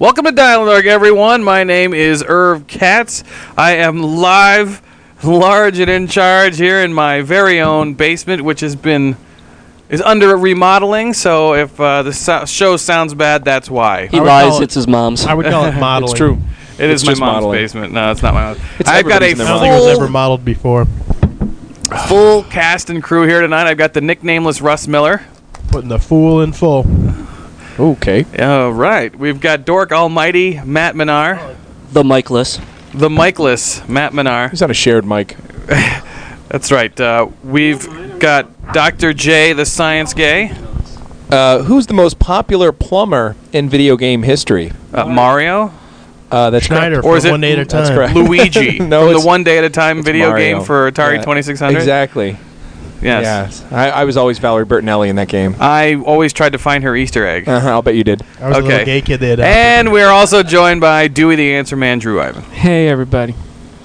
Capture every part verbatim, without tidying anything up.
Welcome to Dialogue, everyone. My name is Irv Katz. I am live, large, and in charge here in my very own basement, which has been is under remodeling. So if uh, the so- show sounds bad, that's why. He lies. It's his mom's. I would call it modeling. It's true. It It's is my just mom's modeling. basement. No, it's not my mom's. It's I've got a everybody's in I their don't think it was full, ever modeled before. full cast and crew here tonight. I've got the nicknameless Russ Miller. Putting the fool in full. Okay. All right. We've got Dork Almighty, Matt Minar. The Mikeless. The Mikeless, Matt Minar. He's on a shared mic. That's right. Uh, we've got Doctor J, the science gay. Uh, who's the most popular plumber in video game history? Uh, Mario. Uh, that's Schneider correct. Or for is it one day at a That's time. correct. Luigi. No, from the it's- one day at a time video Mario. game for Atari Yeah. twenty-six hundred. Exactly. Yes. Yes. I, I was always Valerie Bertinelli in that game. I always tried to find her Easter egg. Uh-huh, I'll bet you did. I was a Okay. little gay kid they adopted. And we're also joined by Dewey the Answer Man, Drew Ivan. Hey, everybody.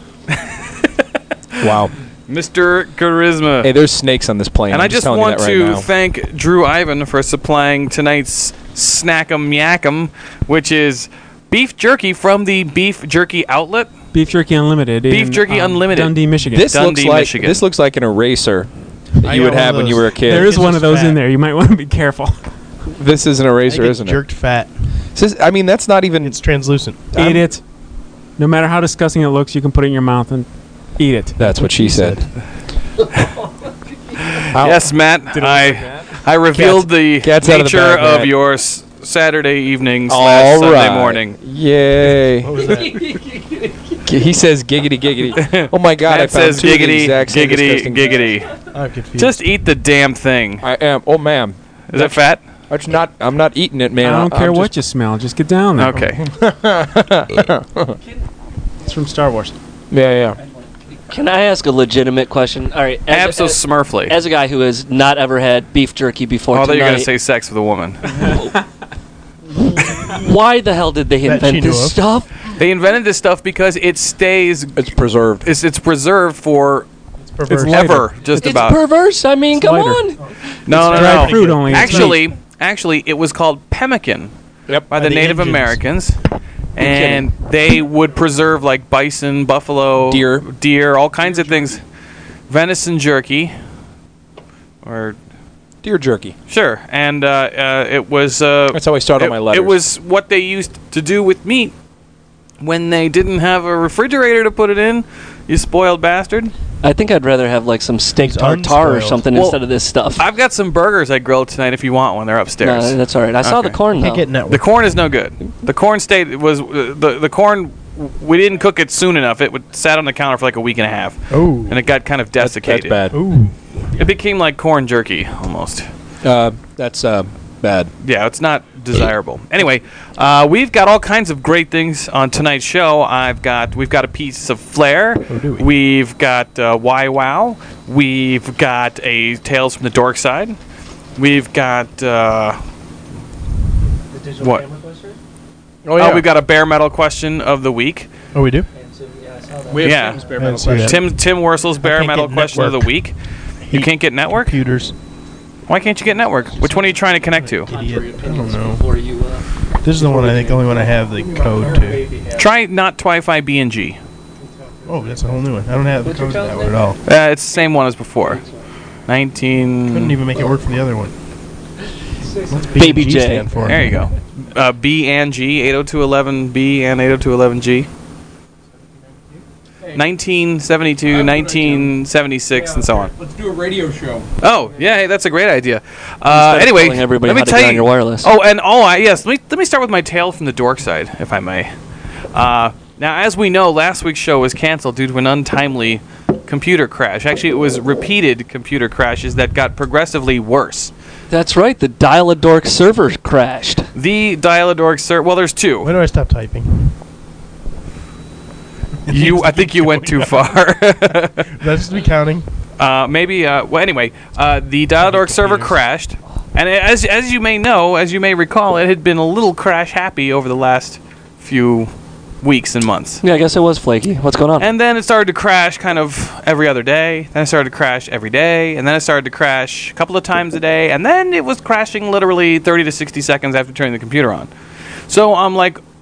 Wow. Mister Charisma. Hey, there's snakes on this plane. and I'm I just telling you want that to right now. thank Drew Ivan for supplying tonight's Snack'em Yak'em, which is beef jerky from the Beef Jerky Outlet. Beef Jerky Unlimited. Beef in, Jerky um, Unlimited. Dundee, Michigan. This Dundee, looks like Michigan. this looks like an eraser that I you got would one have of when you those. were a kid. there is It's one just of those fat. in there. You might want to be careful. This is an I eraser, get isn't jerked fat. it? This, I mean, that's not even. It's translucent. Eat it. No matter how disgusting it looks, you can put it in your mouth and eat it. That's what she said. Yes, Matt. I I revealed the Cat's out of the nature bag, of Matt. your s- Saturday evening slash All Sunday right. morning. Yay. What was that? G- He says giggity giggity. Oh my god, I Matt found says two of the giggity, exact same giggity, disgusting- giggity. I'm confused. Just eat the damn thing. I am. Oh ma'am. Is it fat? I'm not. I'm not eating it, man. I don't I'm care just- what you smell. Just get down there. Okay. It's from Star Wars. Yeah, yeah. Can I ask a legitimate question? All right. As, as, Abso-smurfly. as a guy who has not ever had beef jerky before Oh, I thought you were tonight, going to say sex with a woman. why the hell did they That she invent knew this of. stuff? They invented this stuff because it stays, It's preserved. it's, it's preserved for It's perverse. ever, just It's about. perverse. I mean, come lighter. on. no, no, dried no. fruit only. It's Actually, actually, it was called pemmican Yep. by the By the Native Indians. Americans. And they would preserve like bison, buffalo, Deer. deer, all kinds of things. Venison jerky, or Deer jerky. sure, and uh, uh, it was. Uh, That's how I start it, all my letters. It was what they used to do with meat when they didn't have a refrigerator to put it in. You spoiled bastard. I think I'd rather have like some steak It's tartare or unspoiled. something Well, instead of this stuff. I've got some burgers I grilled tonight. If you want one, they're upstairs. No, that's all right. I saw the Okay. corn Can't though. get network. The corn is no good. The corn stayed was uh, the the corn. We didn't cook it soon enough. It would sat on the counter for like a week and a half, Oh. and it got kind of That's, desiccated. that's bad. Ooh. It became like corn jerky almost. Uh, that's uh, bad. Yeah, it's not desirable. Anyway, uh, we've got all kinds of great things on tonight's show. I've got we've got a piece of Flair. Oh, do we? We've got uh, Why Wow. We've got a Tales from the Dork Side. We've got uh, what? Oh Oh, we've got a bare metal question of the week. Oh, we do? We have Yeah. Tim's bare I metal didn't see that. question. Tim Tim Worsel's bare can't metal get question of the network. week. You can't get network? Computers. Why can't you get network? Which one are you trying to connect to? Idiot. I don't know. Before you, uh, This is the one I think, only one I have the code to. Try not Wi-Fi B N G. Oh, that's a whole new one. I don't have the code to that one at all. Uh, it's the same one as before. nineteen. Couldn't even make it work from the other one. What's B Baby and G J. stand for? There you go. Uh, B and G, eight oh two dot eleven B and eight oh two dot eleven G. nineteen seventy-two, nineteen seventy-six, and so on. Let's do a radio show. Oh, yeah, hey, that's a great idea. Uh, Instead of anyway, telling everybody let me how to tell get you. on your wireless. Oh, and oh, I, yes, let me let me start with my tale from the dork side, if I may. Uh, now, as we know, last week's show was canceled due to an untimely computer crash. Actually, it was repeated computer crashes that got progressively worse. That's right. The Dial-A-Dork server crashed. The Dial-A-Dork server. Well, there's two. When do I stop typing? You, I think you went too far. Let's be counting. Uh, maybe. Uh, well, anyway, uh, the Dial-A-Dork server crashed, and as as you may know, as you may recall, it had been a little crash happy over the last few weeks and months. Yeah, I guess it was flaky. What's going on? And then it started to crash kind of every other day. Then it started to crash every day, and then it started to crash a couple of times a day, and then it was crashing literally thirty to sixty seconds after turning the computer on. So I'm like,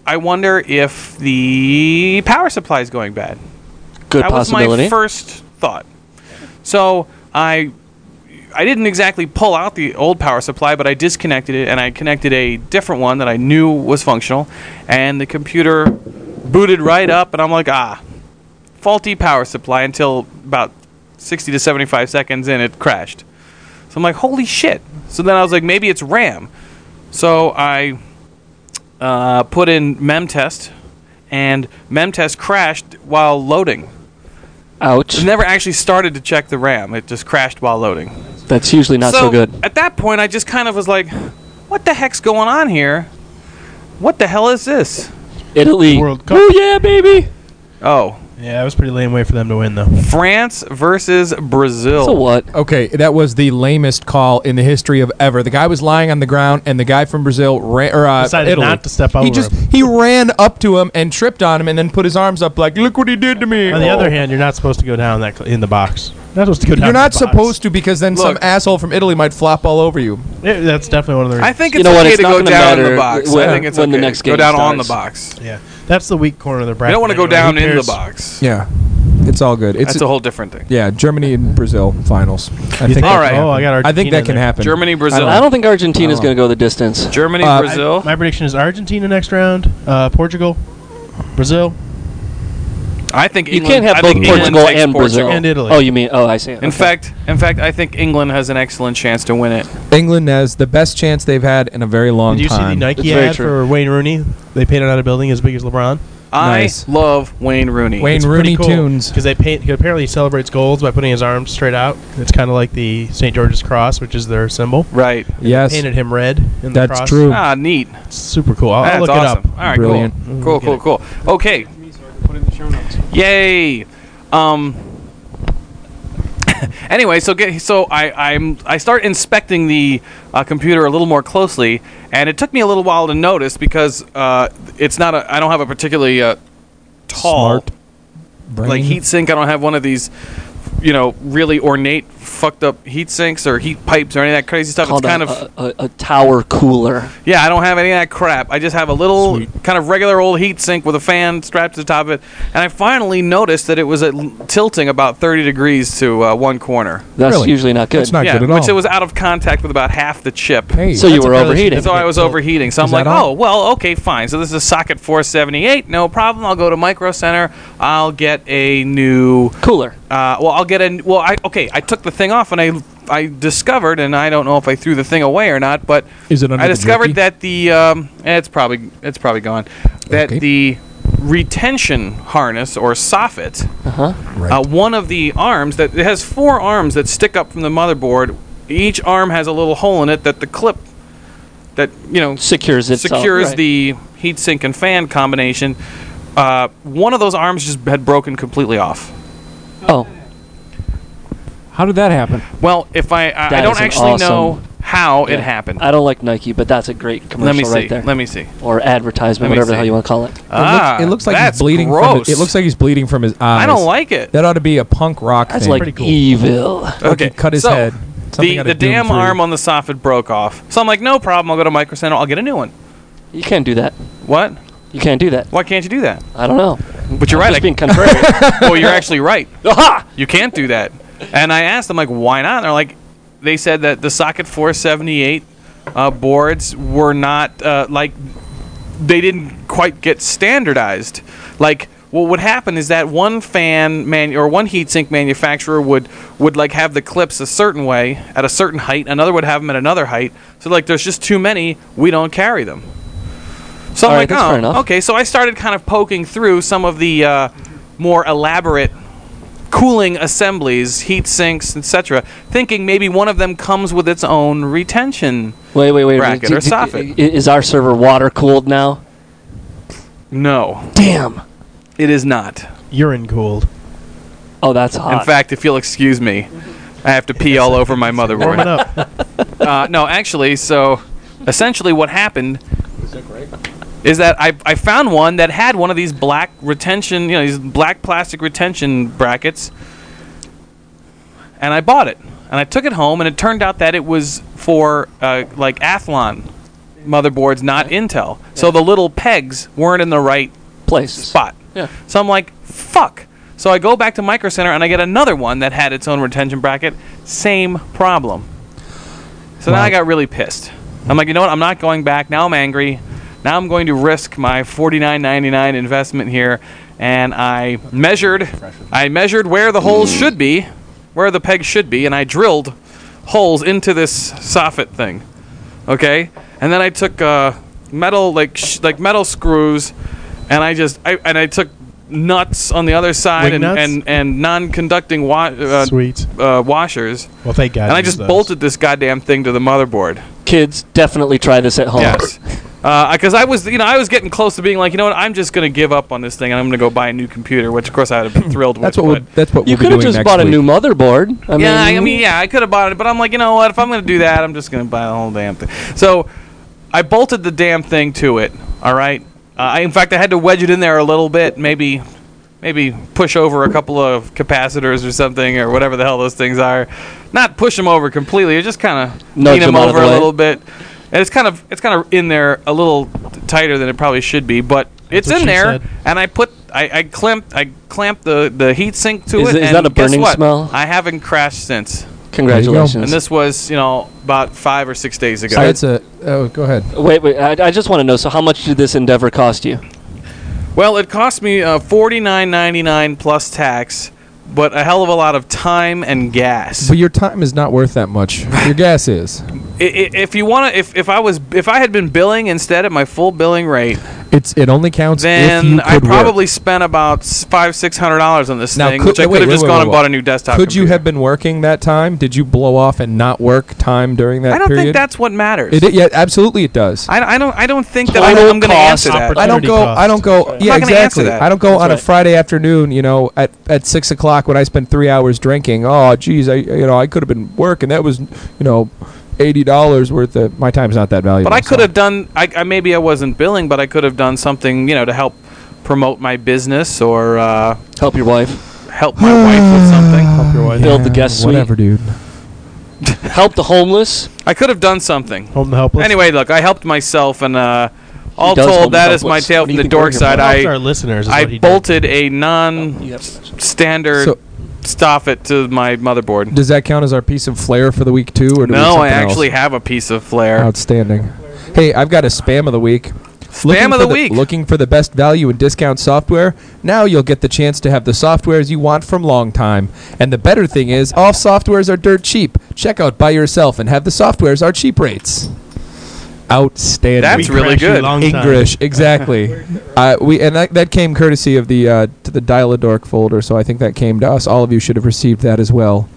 I wonder if the power supply is going bad. Good that possibility. was my first thought. So I I didn't exactly pull out the old power supply, but I disconnected it and I connected a different one that I knew was functional, and the computer booted right up, and I'm like, ah, faulty power supply, until about sixty to seventy-five seconds in, it crashed. So I'm like, holy shit. So then I was like, maybe it's RAM. So I uh, put in memtest, and memtest crashed while loading. Ouch. It never actually started to check the RAM. It just crashed while loading. That's usually not so, good. At that point, I just kind of was like, what the heck's going on here? What the hell is this? Italy. World Cup. Oh, yeah, baby. Oh. Yeah, it was a pretty lame way for them to win, though. France versus Brazil. So what? Okay, that was the lamest call in the history of ever. The guy was lying on the ground, and the guy from Brazil ran, or uh, Decided Italy, not to step he over just him. he ran up to him and tripped on him, and then put his arms up like, "Look what he did to me." On the Oh. other hand, you're not supposed to go down that cl- in the box. You're not supposed to go down. You're not in the box. supposed to, because then some Look. asshole from Italy might flop all over you. Yeah, that's definitely one of the reasons. I think You it's know what, okay it's to not go gonna down in matter the box. when- I think it's when the okay. next Go game down on the starts. box. Yeah, that's the weak corner of the bracket. You don't want to go anyway. down Who in the cares? box. Yeah, it's all good. It's That's a whole different thing. yeah, Germany and Brazil finals. I You think. think- All right. Oh, I got Argentina I think that can there. happen. Germany, Brazil. I don't think Argentina's Oh. going to go the distance. Germany, Uh, Brazil. My prediction is Argentina next round, uh, Portugal, Brazil, I think You England, can't have I both think England Portugal takes and Brazil. Portugal. and Italy. Oh, you mean? Oh, I see. In fact, in fact, I think England has an excellent chance to win it. England has the best chance they've had in a very long Did you see the time. Nike It's very ad true. for Wayne Rooney? They painted out a building as big as LeBron. Nice. I love Wayne Rooney. Wayne Rooney tunes. Because they paint. Cause apparently he celebrates goals by putting his arms straight out. It's kind of like the Saint George's Cross, which is their symbol. Right. Yes, Painted him red in the that's cross. true. Ah, neat. It's super cool. I'll, I'll That's look awesome. it up. All right, Brilliant. cool. Cool, cool, cool. Okay. Put it in the show notes. Yay. Um. Anyway, so get so I I'm I start inspecting the uh, computer a little more closely, and it took me a little while to notice because uh, it's not a I don't have a particularly uh, tall Smart brain. like heat sink. I don't have one of these, you know, really ornate fucked up heat sinks or heat pipes or any of that crazy stuff. Called It's kind a, of a, a, a tower cooler. yeah, I don't have any of that crap. I just have a little Sweet. kind of regular old heat sink with a fan strapped to the top of it. And I finally noticed that it was at l- tilting about thirty degrees to uh, one corner. That's Really? usually not good. That's not yeah, good at all. which it was out of contact with about half the chip. Hey, so you That's a were fairly overheating. So I was Tilt. overheating. So I'm Is like, that all? oh, well, okay, fine. So this is a socket four seventy-eight. No problem. I'll go to Micro Center. I'll get a new Cooler. Uh, well, I'll get a. Well, I okay. I took the thing off and I I discovered, and I don't know if I threw the thing away or not, but Is it under I the discovered jerky? that the um, eh, it's probably it's probably gone. That Okay. the retention harness or soffit, Uh huh. Right. uh, one of the arms that it has four arms that stick up from the motherboard. Each arm has a little hole in it that the clip that you know Secures itself. secures right. the heatsink and fan combination. Uh, one of those arms just had broken completely off. Oh, How did that happen? Well, if I I, I That don't is an actually awesome- know how yeah. it happened. I don't like Nike, but that's a great commercial Let me see. right there. Let me see. or advertisement, Let me whatever the see. hell you want to call it. It, ah, looks, it looks like that's he's bleeding from gross. his, it looks like he's bleeding from his eyes. I don't like it. That ought to be a punk rock That's thing. like Pretty cool. evil. Like Okay, he cut his so head. Something The out the of Doom damn three. arm on the soffit broke off. So I'm like, no problem. I'll go to Micro Center. I'll get a new one. You can't do that. What? You can't do that. Why can't you do that? I don't know. But you're I'm right. Just I- being contrary. well, you're actually right. Aha! You can't do that. And I asked them like, why not? And they're like, they said that the socket four seventy-eight uh, boards were not uh, like they didn't quite get standardized. Like what would happen is that one fan man or one heatsink manufacturer would would like have the clips a certain way at a certain height, another would have them at another height. So like there's just too many, we don't carry them. So I'm All right, like, that's oh, fair enough. okay. So I started kind of poking through some of the uh, more elaborate cooling assemblies, heat sinks, et cetera, thinking maybe one of them comes with its own retention. Wait, wait, wait. Bracket d- or d- soffit. i- Is our server water cooled now? No, Damn. it is not. Urine cooled. Oh, that's hot. In fact, if you'll excuse me, I have to pee all over my Warm it motherboard. up. Uh, no, actually, so essentially what happened is that I, I found one that had one of these black retention, you know, these black plastic retention brackets, and I bought it. And I took it home, and it turned out that it was for, uh, like, Athlon motherboards, not Intel. So the little pegs weren't in the right Place. spot. Yeah. So I'm like, fuck. So I go back to Micro Center and I get another one that had its own retention bracket. Same problem. So now Wow. I got really pissed. I'm like, you know what? I'm not going back. Now I'm angry. Now I'm going to risk my forty-nine ninety-nine investment here. And I measured, I measured where the holes should be, where the pegs should be, and I drilled holes into this soffit thing. Okay, and then I took uh, metal like sh- like metal screws, and I just I and I took nuts on the other side Wing and, nuts? and and non-conducting wa- uh, Sweet. uh, washers, Well, thank God. and I you just used those. bolted this goddamn thing to the motherboard. Kids, definitely try this at home. Yes. Because I was, you know, I was getting close to being like, you know what, I'm just gonna give up on this thing, and I'm gonna go buy a new computer. Which, of course, I would have been thrilled That's with. what we'll, but- that's what You we'll be could have doing just next bought a week. new motherboard. I yeah, I mean, mean, yeah, I could have bought it, but I'm like, you know what? If I'm going to do that, I'm just going to buy the whole damn thing. So I bolted the damn thing to it. All right. Uh, I, in fact, I had to wedge it in there a little bit, maybe, maybe push over a couple of capacitors or something, or whatever the hell those things are. Not push them over completely, just kind of Nudge lean them them out of over the a way. little bit. And it's kind of it's kind of in there a little tighter than it probably should be, but it's what in she there. said. And I put I, I clamped I clamped the the heat sink to Is it. it- is and that a guess burning what? smell? I haven't crashed since. Congratulations. And this was, you know, about five or six days ago. So it's a. Oh, go ahead. Wait, wait. I, I just want to know. So, how much did this endeavor cost you? Well, it cost me uh, forty-nine ninety-nine plus tax, but a hell of a lot of time and gas. But your time is not worth that much. Your gas is. I, I, if you want to, if, if I was, if I had been billing instead at my full billing rate, It's it only counts if then you I could probably work. spent about s- five six hundred dollars on this Now, thing, could- which I wait, could have wait, just wait, gone wait, and wait. bought a new desktop. Could you computer. have been working that time? Did you blow off and not work time during that I don't period? think that's what matters. It, yeah, absolutely it does. I, I don't. I don't think that Total I'm, I'm going to cost answer that. I don't Opportunity go. cost. I don't go. Right. Yeah, I'm not gonna answer exactly. that. I don't go That's on a right. Friday afternoon. You know, at, at six o'clock when I spend three hours drinking. Oh, geez, I you know I could have been working. That was you know eighty dollars worth of my time's not that valuable. But I could so. have done. I, I maybe I wasn't billing, but I could have done something, you know, to help promote my business or uh, Help your wife. help my wife with something. Help your wife. Build the guest suite. Whatever, dude. Help the homeless. I could have done something. Home the helpless. Anyway, look, I helped myself, and uh, all does help told, the that is my helpless. tale What do from you the think we're dork here side. for? Helps our I listeners. Is I what he bolted a You non-standard So- soffit to my motherboard. Does that count as our piece of flair for the week too, or do we have No, I something actually else? have a piece of flair. Outstanding. Hey, I've got a spam of the week. Looking Spam of for the week. Looking for the best value in discount software? Now you'll get the chance to have the softwares you want from long time. And the better thing is, all softwares are dirt cheap. Check out Buy Yourself and have the softwares our cheap rates. Outstanding. That's We really crashed you good. long time. English, exactly. uh, we and that, that came courtesy of the uh, to the Dial-A-Dork folder, so I think that came to us. All of you should have received that as well.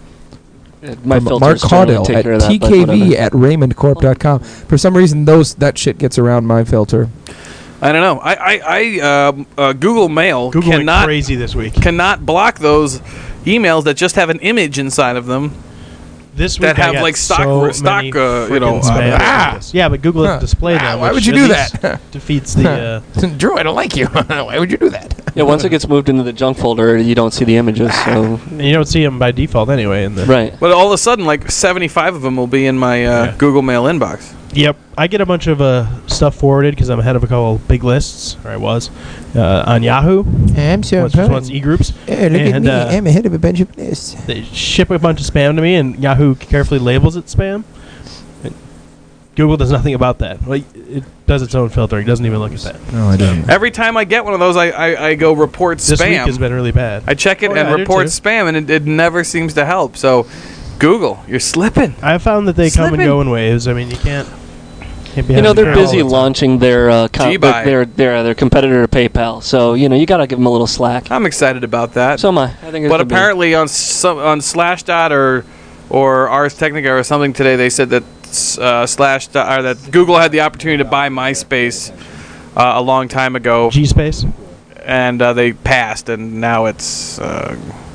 My From filters Mark generally Caudell take at care of that, T but K V whatever. at raymond corp dot com. For some reason, those that shit gets around my filter. I don't know. I I, I um, uh, Google Mail Google went cannot crazy this week. cannot block those emails that just have an image inside of them. This week that I have, got like, stock- so stock, many uh, you know, frickin' spam uh, ah! messages. Yeah, but Google Huh. doesn't display Ah, them. why which would you at do least that? defeats the. Uh, Drew, I don't like you. Why would you do that? Yeah, once it gets moved into the junk folder, you don't see the images. So and you don't see them by default anyway. In the right. But all of a sudden, like seventy-five of them will be in my uh, Yeah. Google Mail inbox. Yep, I get a bunch of uh, stuff forwarded because I'm head of a couple big lists, or I was, uh, on Yahoo. I'm so Once once e-groups. Hey, look at And, me. uh, I'm ahead of a bunch of lists. They ship a bunch of spam to me, and Yahoo carefully labels it spam. And Google does nothing about that. Well, it does its own filtering. It doesn't even look at that. No, I didn't. Every time I get one of those, I, I, I go report This week has spam. been really bad. I check it Oh, and yeah, I do report too. spam, and it, it never seems to help. So, Google, you're slipping. I found that they come and Slipping. go in waves. I mean, you can't. can't be You know having they're it all busy the time. launching their uh, com- G-Buy. their, their their their competitor PayPal. So you know you gotta give them a little slack. I'm excited about that. So am I. I think. it's But gonna be- apparently on some, on Slashdot or or Ars Technica or something today, they said that uh, Slashdot or that Google had the opportunity to buy MySpace uh, a long time ago, G space. and uh, they passed, and now it's uh,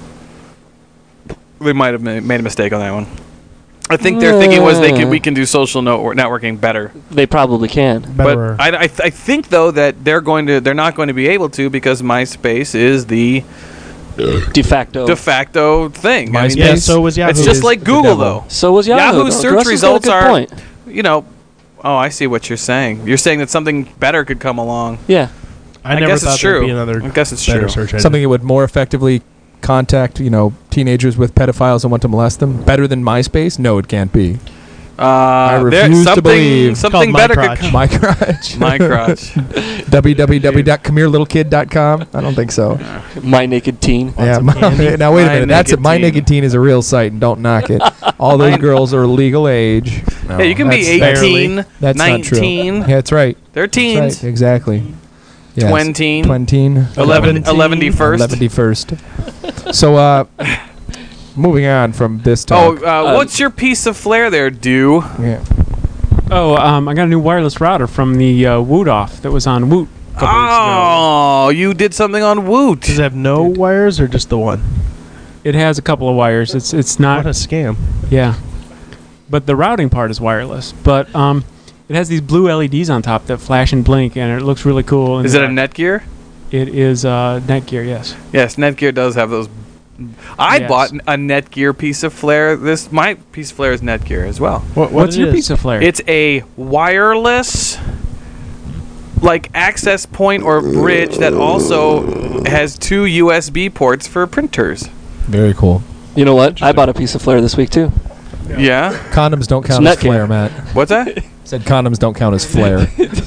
they might have ma- made a mistake on that one. I think their thinking was they can we can do social network networking better. they probably can. Better. But I, I, th- I think though that they're going to they're not going to be able to because MySpace is the De facto. de facto thing. I mean, MySpace? yeah, so was Yahoo. it's just like The Google devil. though. so was Yahoo. Yahoo though. search Russ has got a results good are, point. you know, Oh, I see what you're saying. You're saying that something better could come along. Yeah. I, I never guess it's thought there'd true. be another I guess it's better true. search engine. Something that would more effectively contact, you know, teenagers with pedophiles and want to molest them. Better than MySpace? No, it can't be. Uh, there- refuse to something, believe. It's Something called better My could Crotch. come. My crotch. My crotch. w w w dot come here little kid dot com. I don't think so. My Naked Teen. Yeah. some candy. Now wait a My minute. That's Naked it. My Teen. Naked Teen is a real site, and don't knock it. All those Mine- girls are legal age. No, Yeah, you can be that's- eighteen, That's not true. nineteen. Yeah, that's right. They're That's teens. right. Exactly. Yes. Twenteen. Twenteen. Eleven. Eleven. Eleven first. Eleven first. So, uh, moving on from this Oh, talk. uh, Um, what's your piece of flair there, Do? yeah. Oh, um, I got a new wireless router from the uh, Woot Off that was on Woot a couple weeks ago. Oh, you did something on Woot. Does it have no wires or just the one? It has a couple of wires. It's it's not What a scam. yeah, but the routing part is wireless. But um, it has these blue L E Ds on top that flash and blink, and it looks really cool. in Is the it a dark. Netgear? It is uh, Netgear, yes. Yes, Netgear does have those. I Yes. bought a Netgear piece of flair. This my piece of flair is Netgear as well. What, what What's it your is? piece of flair? It's a wireless, like access point or bridge that also has two U S B ports for printers. Very cool. You know what? I bought a piece of flair this week too. Yeah. Condoms don't count It's as Netgear. flare, Matt. What's that? Said condoms don't count as flare.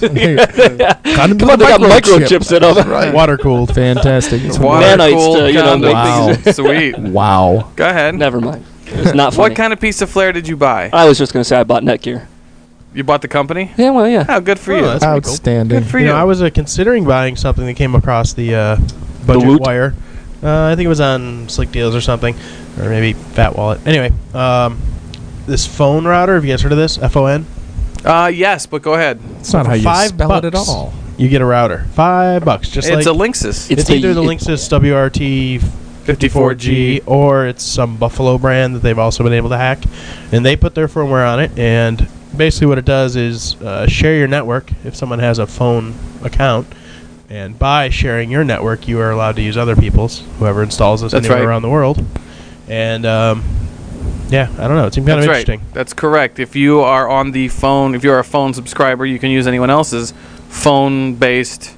Condoms Come on, they got microchips in them. Right. Water cooled. Fantastic. It's Water Nanites cooled to, you know, make condoms. things- Sweet. Wow. Go ahead. Never mind. It's not funny. What kind of piece of flair did you buy? I was just going to say I bought Netgear. You bought the company? Yeah, well, yeah. Oh, good for Oh, you. that's pretty cool. Outstanding. Good for You you. know, I was uh, considering buying something that came across the uh, budget Woot? wire. Uh, I think it was on Slick Deals or something, or maybe Fat Wallet. Anyway, um, this phone router. Have you guys heard of this? F O N. Uh, yes, but go ahead. It's not For how you five spell it at bucks. all. You get a router. Five bucks. Just It's like a Linksys. it's, It's the- either the it- Linksys W R T fifty-four G or it's some Buffalo brand that they've also been able to hack, and they put their firmware on it. And basically, what it does is uh, share your network if someone has a phone account. And by sharing your network, you are allowed to use other people's, whoever installs this That's anywhere right. around the world. And um, yeah, I don't know. It seemed kind That's of right. interesting. That's correct. If you are on the phone, if you're a phone subscriber, you can use anyone else's phone-based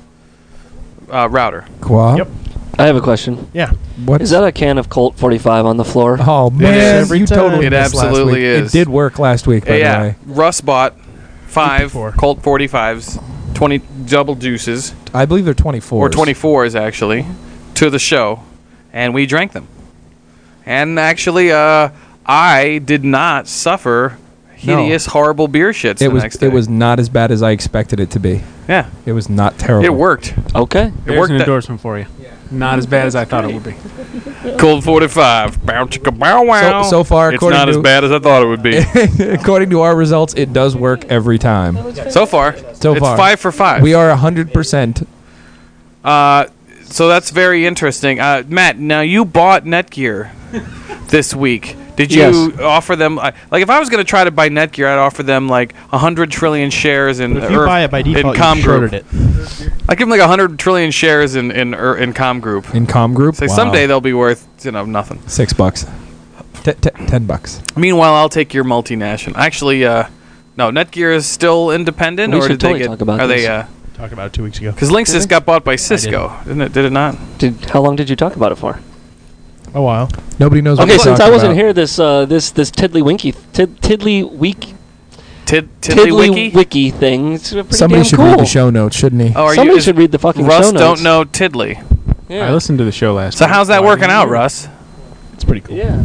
uh, router. Qua? Yep. I have a question. Yeah. What Is that a can of Colt forty-five on the floor? Oh man, every you time. totally It missed last absolutely week. is. It did work last week, by yeah, the way. Russ bought five fifty-four. Colt forty-fives, twenty double deuces, I believe they're twenty-four. or twenty-fours actually, to the show, and we drank them. And actually, uh, I did not suffer hideous, horrible beer shits It the was next day. it was not as bad as I expected it to be. yeah, It was not terrible. it worked. Okay. It There's worked. an that- endorsement for you. Not as bad as I thought it would be. Colt forty-five, bow chicka bow wow. So, so far, it's according not to as bad as I thought it would be. according to our results, it does work every time. So far, So it's far. five for five. We are hundred percent. Uh, so that's very interesting. Uh, Matt, now you bought Netgear this week. Did you Yes. offer them uh, like if I was going to try to buy Netgear, I'd offer them like a hundred trillion shares in But if you Earth- buy it by in default, Com you Group. shorted it. I give them like a hundred trillion shares in in er, in Com Group. In Com Group. Say Wow. someday they'll be worth you know nothing. six bucks, T- t- ten bucks. Meanwhile, I'll take your multinational. Actually, uh, no, Netgear is still independent, We or should did they totally get? talk about are this. they? Uh, Talked about it two weeks ago. Because Linksys got bought by Cisco, didn't it? Did it not? Did how long did you talk about it for? A while. Nobody knows. what Okay, we're since I talking wasn't about. here, this uh, this this Tiddly Winky tid, Tiddly Week Tid, Tiddly Wiki. Wiki thing. It's pretty Somebody damn should cool. read the show notes, shouldn't he? Oh, are Somebody you, should read the fucking Russ show notes. don't know Tiddly. Yeah. I listened to the show last So week. how's that Why working didn't out, you? Russ? It's pretty cool. Yeah.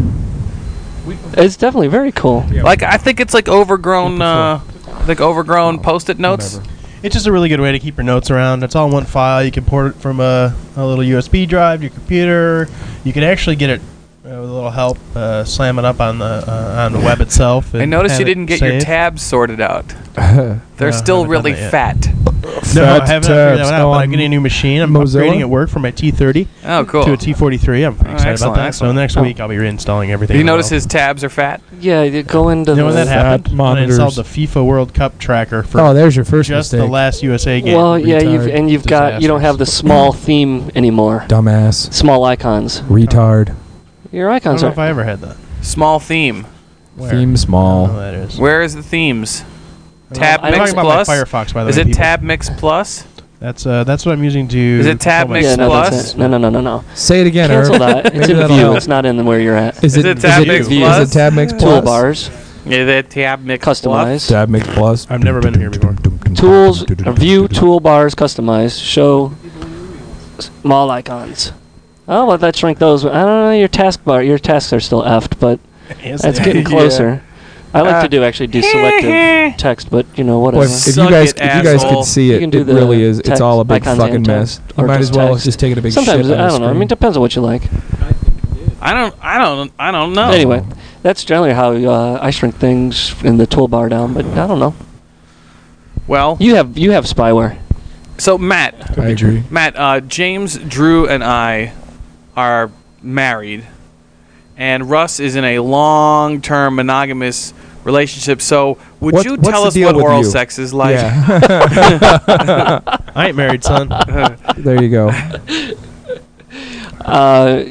It's definitely very cool. Like I think it's like overgrown, uh, like overgrown post-it notes. Whatever. It's just a really good way to keep your notes around. It's all in one file. You can port it from a, a little U S B drive to your computer. You can actually get it uh, with a little help, uh, slam it up on the uh, on the web itself. I and noticed have you it didn't get your saved. tabs sorted out. No, They're I still haven't done really that yet. fat. No, I Fat haven't figured tabs that out, but I'm on getting a new machine. I'm Mozilla? upgrading at work from my T thirty Oh, cool. to a T forty-three. I'm pretty Oh, excited excellent, about that. So excellent. next Oh. week I'll be reinstalling everything. Did you as notice well. his tabs are fat? Yeah, you go into You know when the that Fat happened? When I installed monitors. the FIFA World Cup tracker for Oh, there's your first just mistake. the last U S A game. well, yeah, you've retard. and you've got you don't have the small theme anymore. Dumbass. Small icons. Retard. Your I don't icons know are. if I ever had that. Small theme. Where? Theme I don't know small. what that is. Where is the themes? Tab I I'm don't- Mix talking about Plus? my Firefox, by the Is way. it people. Tab Mix Plus? That's uh, that's what I'm using to. Is it Tab pull my- Mix Yeah, no, Plus? that's it. no, no, no, no, no. Say it again, Cancel Irv. that. It's Maybe in that'll view. help. It's not in where you're at. Is Is it it Tab is Mix Is Plus? it Tab Mix Plus? Toolbars, Is it Tab Mix Plus? customize. Tab Mix Plus. I've never been here before. Tools, or view, toolbars, customize, show small icons. Oh, well, let's rank those. I don't know, your taskbar, your tasks are still effed, but that's getting closer. I like Uh, to do actually do selective text, but you know, whatever. Boy, if you Suck guys, it, if you guys asshole. could see You it, can do it the really is. It's text, all a big icons fucking and mess. text, You or might just as well text. just take a big Sometimes, shit on I the don't know. I screen. mean, depends on what you like. I don't. I don't. I don't know. Anyway, that's generally how uh, I shrink things in the toolbar down, but I don't know. Well, You have you have spyware. so Matt, I agree. Matt, uh, James, Drew, and I are married, and Russ is in a long-term monogamous relationship. So, would What- you what's tell the us deal what with oral you? sex is like? Yeah. I ain't married, son. There you go. Uh,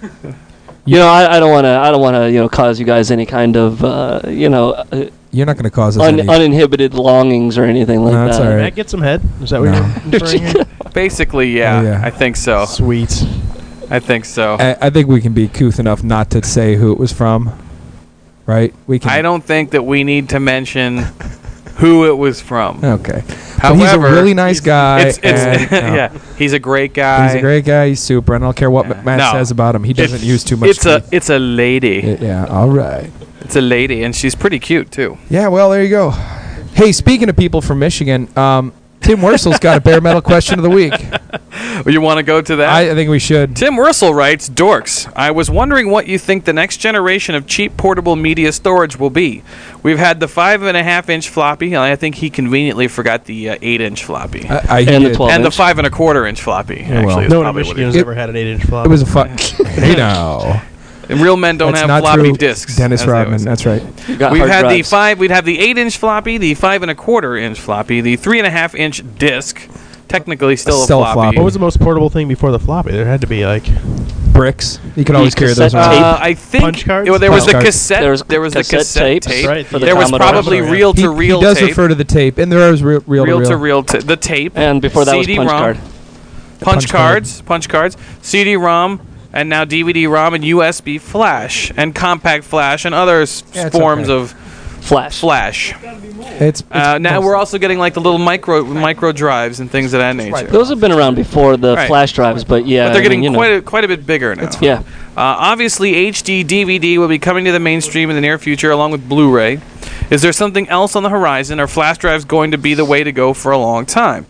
you know, I, I don't want to. I don't want to. You know, cause you guys any kind of uh, you know uh, You're not going to cause us un- any. uninhibited longings or anything like No, that's that. all right. Matt, get some head. Is that what No. you're referring here? Basically, yeah, Oh, yeah. I think so. Sweet. I think so. I, I think we can be couth enough not to say who it was from. Right? We can. I don't think that we need to mention who it was from. Okay. However, but he's a really nice guy. It's, it's and, no. yeah, he's a great guy. He's a great guy. He's super. I don't care what Yeah. Matt No. says about him. He doesn't It's- use too much. It's a teeth. it's a lady. Y- yeah. All right. It's a lady, and she's pretty cute too. Yeah. Well, there you go. Hey, speaking of people from Michigan, um, Tim Wurzel's got a bare metal question of the week. You want to go to that? I, I think we should. Tim Wursel writes, Dorks, I was wondering what you think the next generation of cheap portable media storage will be. We've had the five and a half inch floppy, and I think he conveniently forgot the uh, eight inch floppy. I, I, he And the did. twelve and the inch. five and a quarter inch floppy, Yeah, well. actually. is No one in probably what Michigan it has is. It- ever had an eight-inch flop. It was a fun. Hey now, And real men don't That's have not floppy true. disks. Dennis as they Rodman. always say. That's right. You got We've hard had the drives. five. We'd have the eight-inch floppy, the five and a quarter inch floppy, the three and a half inch disc. Technically, still, Still a a floppy. floppy. What was the most portable thing before the floppy? There had to be like Bricks. You can The always carry those cassette around. tape. Uh, I think Punch cards? well, there was Punch the cards. cassette. There was there was the cassette cassette tapes. tape. Right, for the There was Commodore. probably Yeah. reel he, to reel he does tape. refer to the tape, and there is real, real, reel to to real. reel ta- the tape. And before that was C D punch ROM, card. punch, Punch card. cards, punch cards, C D ROM, and now D V D ROM and U S B flash and compact flash and other s- Yeah, it's forms okay. of Flash. flash. It's, it's Uh, now most- we're also getting like the little micro micro drives and things of that nature. Those have been around before the Right. flash drives, but yeah, But they're I getting mean, you quite know. a, quite a bit bigger now. Yeah. Uh, obviously, H D D V D will be coming to the mainstream in the near future, along with Blu-ray. Is there something else on the horizon? Are flash drives going to be the way to go for a long time?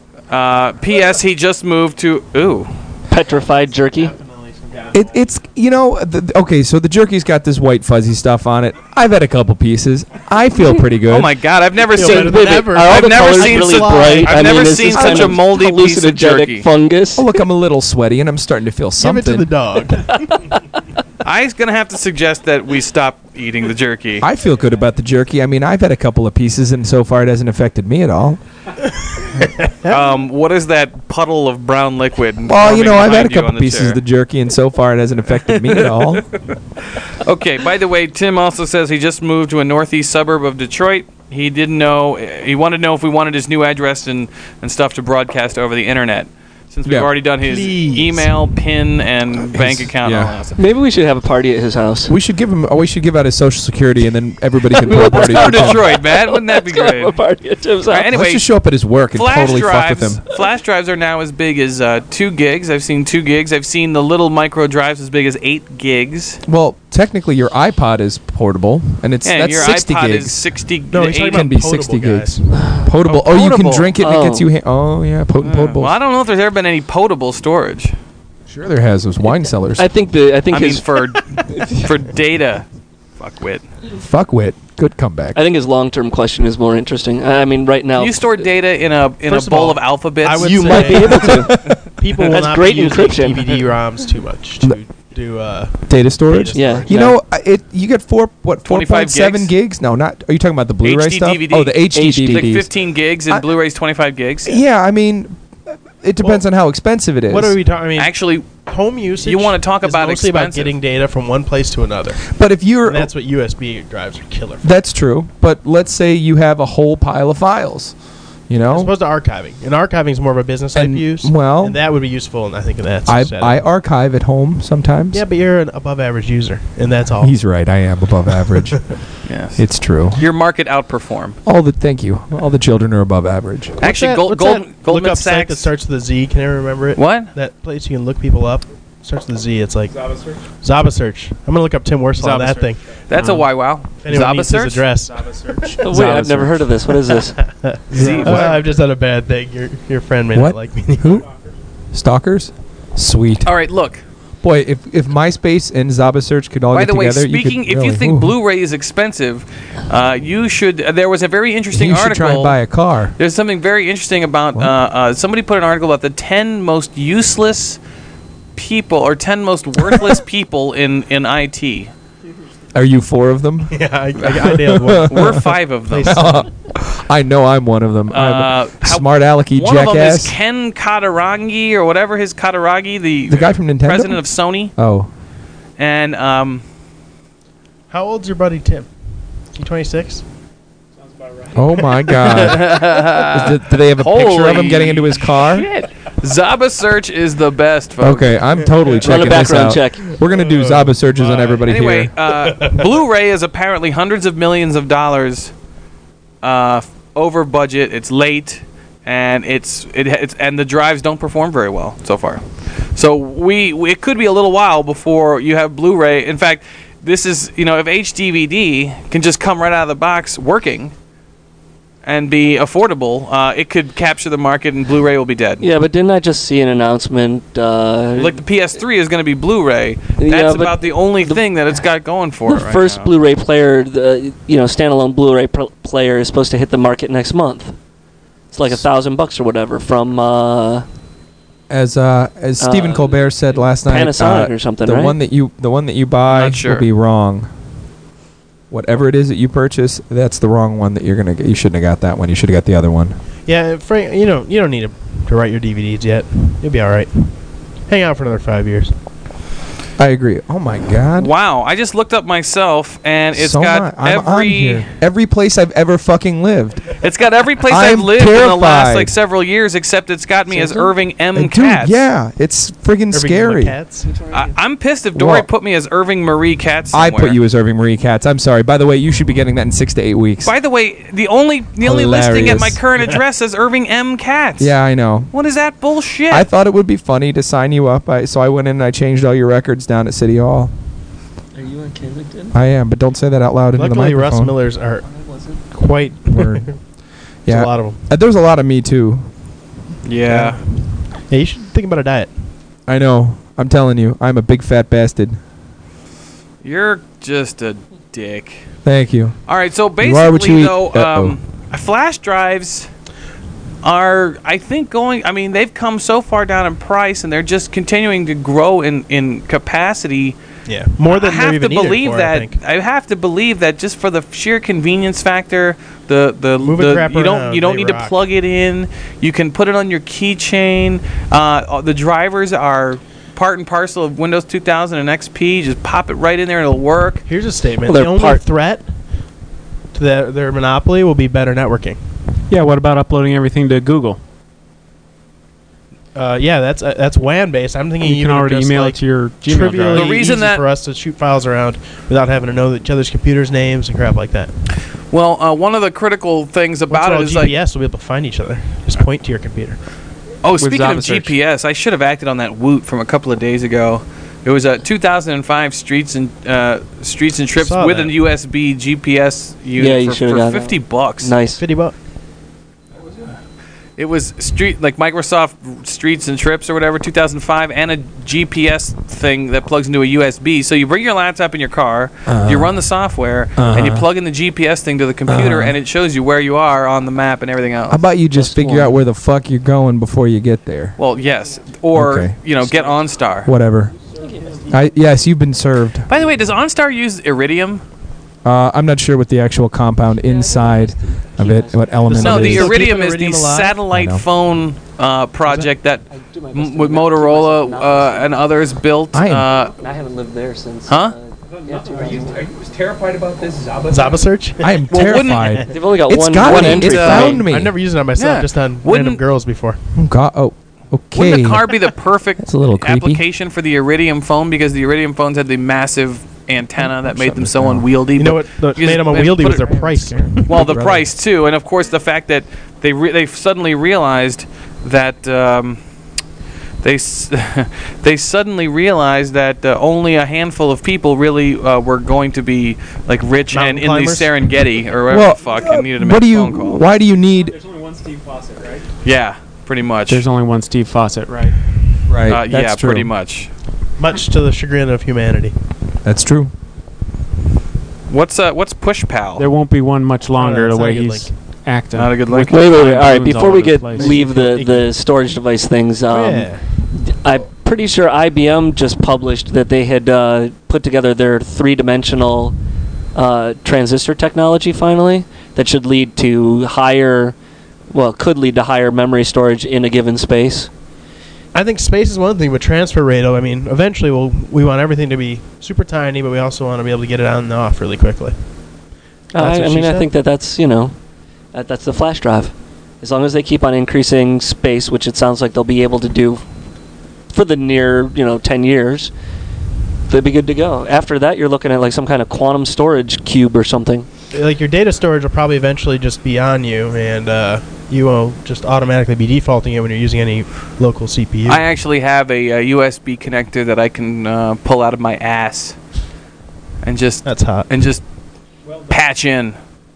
Uh, P S. He just moved to ooh. Petrified jerky. It, it's you know the, the- okay. So the jerky's got this white fuzzy stuff on it. I've had a couple pieces. I feel pretty good. Oh my God! I've never Feel seen. better than Wait, wait, ever. are all I've the never colors seen really such- bright? I've I never mean, is seen this such kind a of moldy piece of hallucinogenic jerky. fungus. Oh look, I'm a little sweaty, and I'm starting to feel give something. it to the dog. I'm gonna have to suggest that we stop eating the jerky. I feel good about the jerky. I mean, I've had a couple of pieces, and so far it hasn't affected me at all. Um, what is that puddle of brown liquid? Well, you forming know, I've had a behind you on couple the pieces chair? of the jerky, and so far it hasn't affected me at all. Okay, by the way, Tim also says he just moved to a northeast suburb of Detroit. He didn't know, he wanted to know if we wanted his new address and, and stuff to broadcast over the internet. Since we've Yeah. already done his Please. email, PIN, and bank account yeah. and all that stuff. Maybe we should have a party at his house. We should give him. Oh, we should give out his social security, and then everybody can throw a Let's party. go for to Tim. Detroit, man. Wouldn't that be Let's go have a great? party at Tim's All right, house. anyway, Let's just show up at his work and flash totally drives, fuck with him. flash drives are now as big as uh, two gigs. I've seen two gigs. I've seen the little micro drives as big as eight gigs. Well, technically, your iPod is portable, and it's And that's your sixty iPod gigs. is sixty. No, he's eighty. talking It can about be potable, sixty guys. gigs. Potable. Oh, Oh, you can potable. drink it, and it gets Oh. you. Ha- oh yeah, potent Uh, potable. well, I don't know if there's ever been any potable storage. Sure, there has those wine cellars. I think the I think I mean, his for for data. Fuckwit. Fuckwit. Good comeback. I think his long term question is more interesting. I I mean, right now You store data in a in First a of bowl all, of alphabets. I would you say might be able to. people will That's not great be using encryption. D V D ROMs too much to do. Uh, Data storage. Data Yeah. You know, I- it you get four what four twenty-five point seven gigs? gigs? No, not. Are you talking about the Blu-ray H D stuff? D V D. Oh, the H D H D. It's like D V Ds. fifteen gigs and I- Blu-ray's twenty-five gigs. Yeah, I mean, it depends Well, on how expensive it is. what are we talking? I mean, Actually, home usage. You want to talk is about mostly about expensive. getting data from one place to another. But if you're And that's what U S B drives are killer for. that's true. But let's say you have a whole pile of files. You As know, opposed to archiving. And archiving is more of a business type And- use. well- and that would be useful, and I think that's I setup. I archive at home sometimes. Yeah, but you're an above average user, and that's all. He's right. I am above average. Yes. It's true. Your market outperform. All the thank you. All the children are above average. What's Actually, that- Gold, what's Gold, that Goldman look-up site that Sachs. starts with a Z. Can I remember it? What? That place you can look people up. Starts with a Z. It's like Zaba Search. I'm gonna look up Tim Worsel on Zaba that Search. thing. That's a Um, why wow. If anyone Zaba needs search? his address. Oh, wait, I've never heard of this. What is this? Z- Uh, I've just done a bad thing. Your your friend may What? not like me. Who? Stalkers? Sweet. All right, look. Boy, if if MySpace and Zaba Search could all By get the way, together, speaking, you could if really, you think ooh. Blu-ray is expensive, uh, you should. Uh, there was a very interesting you should article. try and buy a car. There's something very interesting about. Uh, What? uh, somebody put an article about the ten most useless people or ten most worthless people in in I T. Are you four of them? Yeah, I, I, I nailed one. We're five of them. I know I'm one of them. Uh, I'm how- smart alecky One of them is jackass. Ken Kataragi or whatever his Kataragi, the The guy from Nintendo? president of Sony, Oh, and um, How old's your buddy Tim? Is he twenty-six? oh my God! Is it- do they have a picture of him Holy getting into his car? shit. Zaba Search is the best, folks. Okay, I'm totally Run checking a this background out. check. We're gonna do Zaba searches on Bye. everybody Anyway, here. uh, Blu-ray is apparently hundreds of millions of dollars uh, f- over budget. It's late, and it's it it's and the drives don't perform very well so far. So we, we it could be a little while before you have Blu-ray. In fact, this is you know if H D V D can just come right out of the box working and be affordable, uh, it could capture the market, and Blu-ray will be dead. Yeah, but didn't I just see an announcement? Uh, Like the P S three is going to be Blu-ray. That's Yeah, but about the only thing that it's got going for the it right first now. Blu-ray player, the you know standalone Blu-ray pr- player, is supposed to hit the market next month. It's like a thousand bucks or whatever from uh, As uh, as Stephen uh, Colbert said last night, Panasonic uh, or something, the right? one that you the one that you buy Not sure. will be wrong. Whatever it is that you purchase, that's the wrong one that you're gonna get. You shouldn't have got that one. You should have got the other one. Yeah, Frank. You know, you don't need to, to write your D V Ds yet. You'll be all right. Hang out for another five years. I agree. Oh my God! Wow, I just looked up myself, and it's so got much. I'm on every here. Every place I've ever fucking lived. it's got every place I'm I've lived in the last terrified. like several years, except it's got me as Simpson? Irving M. Uh, dude, Katz. yeah, it's friggin' Irving scary. Cats. I, I'm pissed if Dory Well, put me as Irving Marie Katz. I Somewhere. put you as Irving Marie Katz. I'm sorry. By the way, you should be getting that in six to eight weeks. By the way, the only the only listing at my Hilarious. current address is Irving M. Katz. Yeah, I know. What is that bullshit? I thought it would be funny to sign you up, I, so I went in and I changed all your records down at City Hall. Are you on Kensington? I am, but don't say that out loud into Luckily, the Russ microphone. Millers are I wasn't. quite. Word. There's Yeah, a lot of them. uh, there's a lot of me too. yeah. Yeah, you should think about a diet. I know. I'm telling you, I'm a big fat bastard. You're just a dick. Thank you. All right, so You are what basically, you eat. though, Uh-oh. um, flash drives are, I think, going. I mean, they've come so far down in price, and they're just continuing to grow in in capacity. Yeah, more than I have they're to even needed believe for, that. I think. I have to believe that just for the sheer convenience factor, the the, Moving the crap you don't around, you don't they need rock. to plug it in. You can put it on your keychain. Uh, the drivers are part and parcel of Windows two thousand and X P. Just pop it right in there and it'll work. Here's a statement: Well, the they're only part- threat to their, their monopoly will be better networking. Yeah, what about uploading everything to Google? Uh, yeah, that's uh, that's W A N based. I'm thinking You can even already just email like it to your Gmail trivially drive. The reason easy that- for us to shoot files around without having to know each other's computers' names and crap like that. Well, uh, one of the critical things about it Once is we're all like, G P S, we'll be able to find each other. Just point to your computer. oh, with speaking of Java search. G P S, I should have acted on that woot from a couple of days ago. It was a two thousand five Streets and uh, Streets and Trips Saw with that. a U S B G P S unit Yeah, you for, should've for got that. fifty bucks. Nice. Fifty bucks. It was street like Microsoft Streets and Trips or whatever, two thousand five, and a G P S thing that plugs into a U S B. So you bring your laptop in your car, Uh-huh. you run the software, and you plug in the G P S thing to the computer, Uh-huh. and it shows you where you are on the map and everything else. How about you just Plus figure one. out where the fuck you're going before you get there? Well, yes, or Okay. you know, get OnStar. Whatever. I yes, you've been served. By the way, does OnStar use Iridium? Uh, I'm not sure what the actual compound inside of it, what element No, it the is. Still Iridium keeping is the Iridium alive? satellite I know. phone uh, project that m- with Motorola uh, and others built. I am- Uh, I haven't lived there since. Huh? Uh, yeah, two Are you, thousand. are you as terrified about this Zaba? Zaba search? I am Well, wouldn't- terrified. They've only got It's one, got one me. entry. It's for found me. me. I've never used it on myself, Yeah. just on Wouldn't- random girls before. Oh, God. Oh, okay. Wouldn't the car be the perfect That's a little creepy. application for the Iridium phone, because the Iridium phones had the massive antenna that made them so down. unwieldy? You know but what, what you made just- them they unwieldy put was it- their price. Well, the Brother. price too, and of course the fact that they re- they suddenly realized that um, they s- they suddenly realized that uh, only a handful of people really uh, were going to be like rich Mountain and in the climbers? Serengeti or whatever well, the fuck and needed to make what do a you? phone call. Why do you need? There's only one Steve Fawcett, right? Yeah, pretty much. There's only one Steve Fawcett, right? Right. uh, that's yeah, true. pretty much. Much to the chagrin of humanity. That's true. What's uh what's PushPal? There won't be one much longer that's the not a way good he's acting. Not a good link. Wait, wait, wait. All right, Balloons all before we over the get place. leave the, the storage device things, um, yeah. I'm pretty sure I B M just published that they had uh, put together their three-dimensional uh, transistor technology finally that should lead to higher, well, could lead to higher memory storage in a given space. I think space is one thing, but transfer rate, I mean, eventually we'll, we want everything to be super tiny, but we also want to be able to get it on and off really quickly. Uh, That's I, what I she mean, I said? think that that's, you know, that, that's the flash drive. As long as they keep on increasing space, which it sounds like they'll be able to do for the near, you know, ten years, they'll be good to go. After that, you're looking at like some kind of quantum storage cube or something. Like your data storage will probably eventually just be on you, and uh, you will just automatically be defaulting it when you're using any local C P U. I actually have a, uh U S B connector that I can uh, pull out of my ass and just That's hot. and just patch in.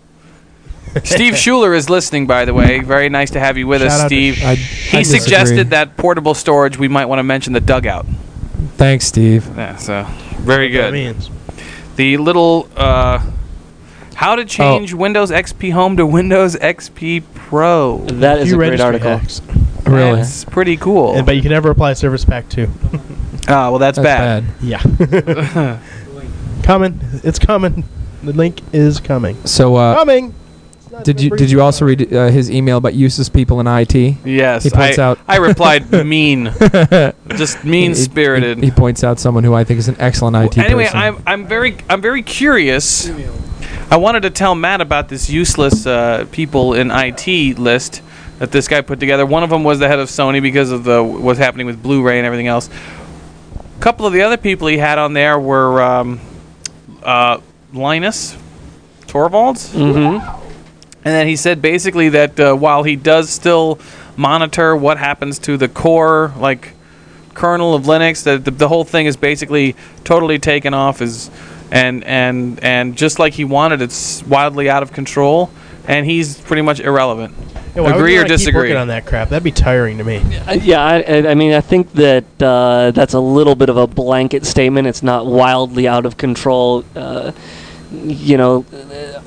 Steve Schuler is listening, by the way. Very nice to have you with Shout us, out to Steve. Sh- I, He I disagree. suggested that portable storage. We might want to mention the dugout. Thanks, Steve. Yeah, so very What that good. means. The little uh, how to change Windows X P Home to Windows X P Pro. That is Few a great registry article. hacks. Really? That's pretty cool. And, but you can never apply Service Pack two. Ah, well, that's, That's bad. Yeah. Coming. It's coming. The link is coming. So, uh, coming. It's not did you for did free. you also read uh, his email about useless people in I T? Yes, He points I, out- I replied mean, just mean spirited. He, he points out someone who I think is an excellent I T Anyway, person. I'm I'm very I'm very curious. I wanted to tell Matt about this useless uh, people in I T list that this guy put together. One of them was the head of Sony because of the what's happening with Blu-ray and everything else. A couple of the other people he had on there were um, uh, Linus Torvalds, Mm-hmm. and then he said basically that uh, while he does still monitor what happens to the core like kernel of Linux, that the, the whole thing is basically totally taken off is and and and just like he wanted, it's wildly out of control, and he's pretty much irrelevant. Yeah, why would Agree you or wanna keep disagree? working on that crap. That'd be tiring to me. Uh, yeah, I, I I mean, I think that uh, that's a little bit of a blanket statement. It's not wildly out of control. Uh, you know, uh,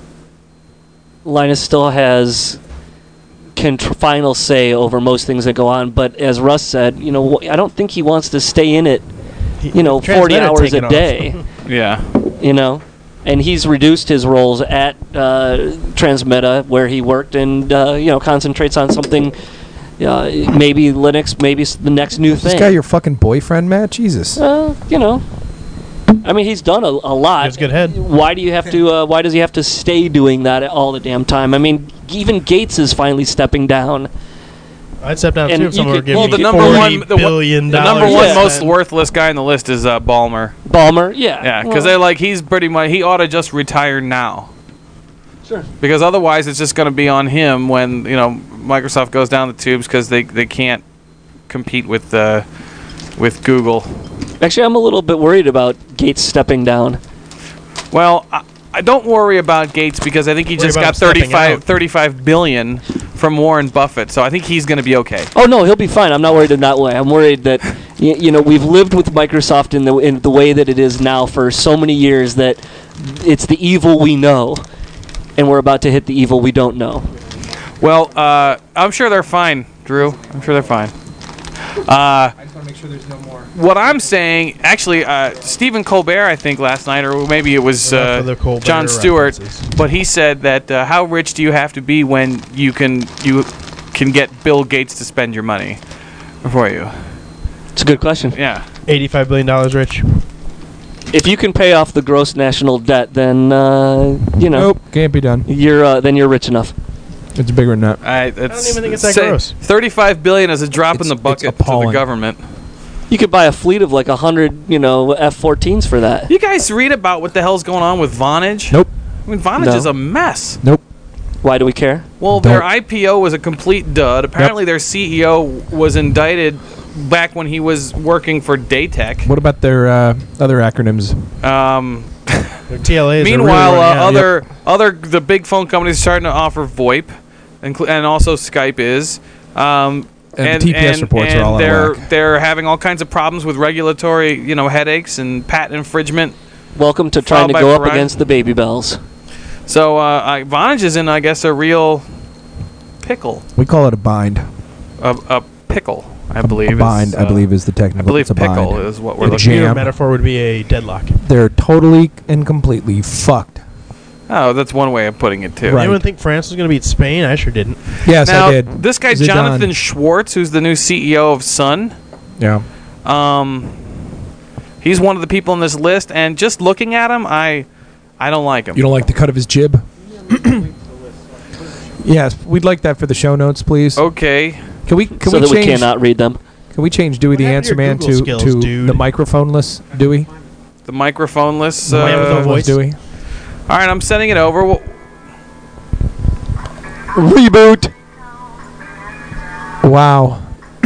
Linus still has contr- final say over most things that go on. But as Russ said, you know, wh- I don't think he wants to stay in it, He- you know, forty Transmeta hours taken a off. day. Yeah. You know, and he's reduced his roles at uh, Transmeta where he worked, and uh, you know, concentrates on something. Uh, maybe Linux, maybe s- the next new Is thing. this guy your fucking boyfriend, Matt? Jesus. Uh, you know, I mean, he's done a, a lot. He has a good head. Why do you have to? Uh, why does he have to stay doing that all the damn time? I mean, even Gates is finally stepping down. I'd step down And too if you someone were could- giving Well, the me number forty one, the, one- billion the number dollars. one Yeah. most worthless guy on the list is uh, Ballmer. Balmer, yeah, Yeah, because well, they're like he's pretty much he ought to just retire now. Sure. Because otherwise, it's just going to be on him when you know Microsoft goes down the tubes because they they can't compete with uh, with Google. Actually, I'm a little bit worried about Gates stepping down. Well, I, I don't worry about Gates because I think he Worry just about got him stepping thirty-five, out. thirty-five billion from Warren Buffett, so I think he's going to be okay. Oh no, he'll be fine. I'm not worried in that way. I'm worried that y- you know we've lived with Microsoft in the in the way that it is now for so many years that it's the evil we know, and we're about to hit the evil we don't know. Well, uh, I'm sure they're fine, Drew. I'm sure they're fine. Uh, I just want to make sure there's no more. what I'm saying, actually, uh, Stephen Colbert, I think last night, or maybe it was Enough uh, of the Colbert Jon Stewart, references. but he said that uh, how rich do you have to be when you can you can get Bill Gates to spend your money for you? It's a good question. Yeah. eighty-five billion dollars rich. If you can pay off the gross national debt, then uh, you know Nope, can't be done. you're uh, then you're rich enough. It's bigger than that. I, it's, I don't even think it's that say- gross. thirty-five billion is a drop in It's- the it's bucket to the appalling. government. You could buy a fleet of like a hundred, you know, F fourteens for that. You guys read about what the hell's going on with Vonage? Nope. I mean, Vonage No. is a mess. Nope. Why do we care? Well, Don't. their I P O was a complete dud. Apparently, their C E O was indicted back when he was working for Daytech. What about their uh, other acronyms? Um, Their T L As. meanwhile, are really uh, running out. other other the big phone companies are starting to offer VoIP, inclu- and also Skype is. Um, And the T P S reports are and all out of they're whack. they're having all kinds of problems with regulatory, you know, headaches and patent infringement. Welcome to Filed trying to by go up Verizon. against the baby bells. So uh, I, Vonage is in, I guess, a real pickle. We call it a bind. A, a pickle, I believe. A is, bind, I uh, believe, is the I technical. believe it's a pickle bind. is what we're A looking Your jam. metaphor would be a deadlock. They're totally and completely fucked. Oh, that's one way of putting it too. Right. Anyone think France was going to beat Spain? I sure didn't. Yes, Now, I did. this guy Zidane. Jonathan Schwartz, who's the new C E O of Sun, Yeah. um, he's one of the people on this list. And just looking at him, I, I don't like him. You don't like the cut of his jib? Yes, we'd like that for the show notes, please. Okay. Can we? Can so we that change? we cannot read them. Can we change Dewey What the happened Answer to your Man Google to skills, to dude? the microphoneless Dewey? The microphoneless. The man with no Uh, voice. Dewey. all right, I'm sending it over. Well, Reboot. Wow.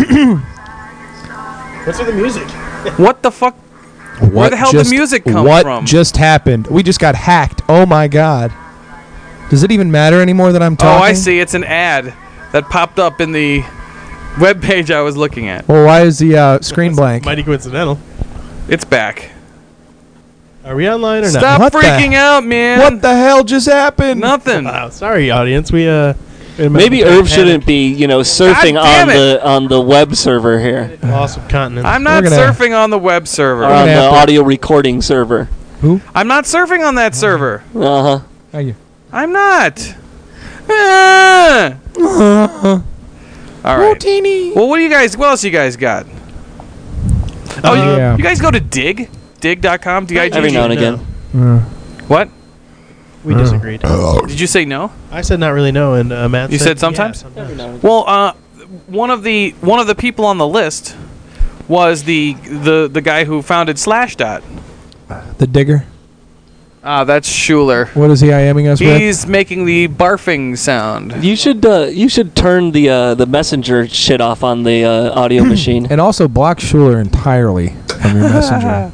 What's with the music? what the fuck? What the hell did just- the music come what from? just happened? We just got hacked. Oh my god. Does it even matter anymore that I'm Oh, talking? I see. It's an ad that popped up in the web page I was looking at. Well, why is the uh, screen blank? Mighty coincidental. It's back. Are we online or Stop What the- freaking out, man. What the hell just happened? Nothing. not? Wow, sorry, audience. We uh. we had Maybe mental Irv panic. shouldn't be, you know, surfing God damn on it. the on the web server here, Lost continents. I'm not We're gonna- surfing on the web server. or on gonna the have to- audio recording server. I'm not surfing on that server. Uh huh. Thank you. I'm not. Ah. All right. Well, what do you guys? What else you guys got? Oh, you, yeah. you guys go to Dig, Dig dot com. Do you guys Every use- now and No. again. Uh, What? We disagreed. Did you say no? I said not really no, and uh, Matt You said yeah, sometimes? sometimes. Well, uh, one of the one of the people on the list was the the the guy who founded Slashdot. the digger. Ah, that's Schuler. What is he IMing us with? He's making the barfing sound. You should uh, you should turn the uh, the messenger shit off on the uh, audio machine. And also block Schuler entirely from your messenger.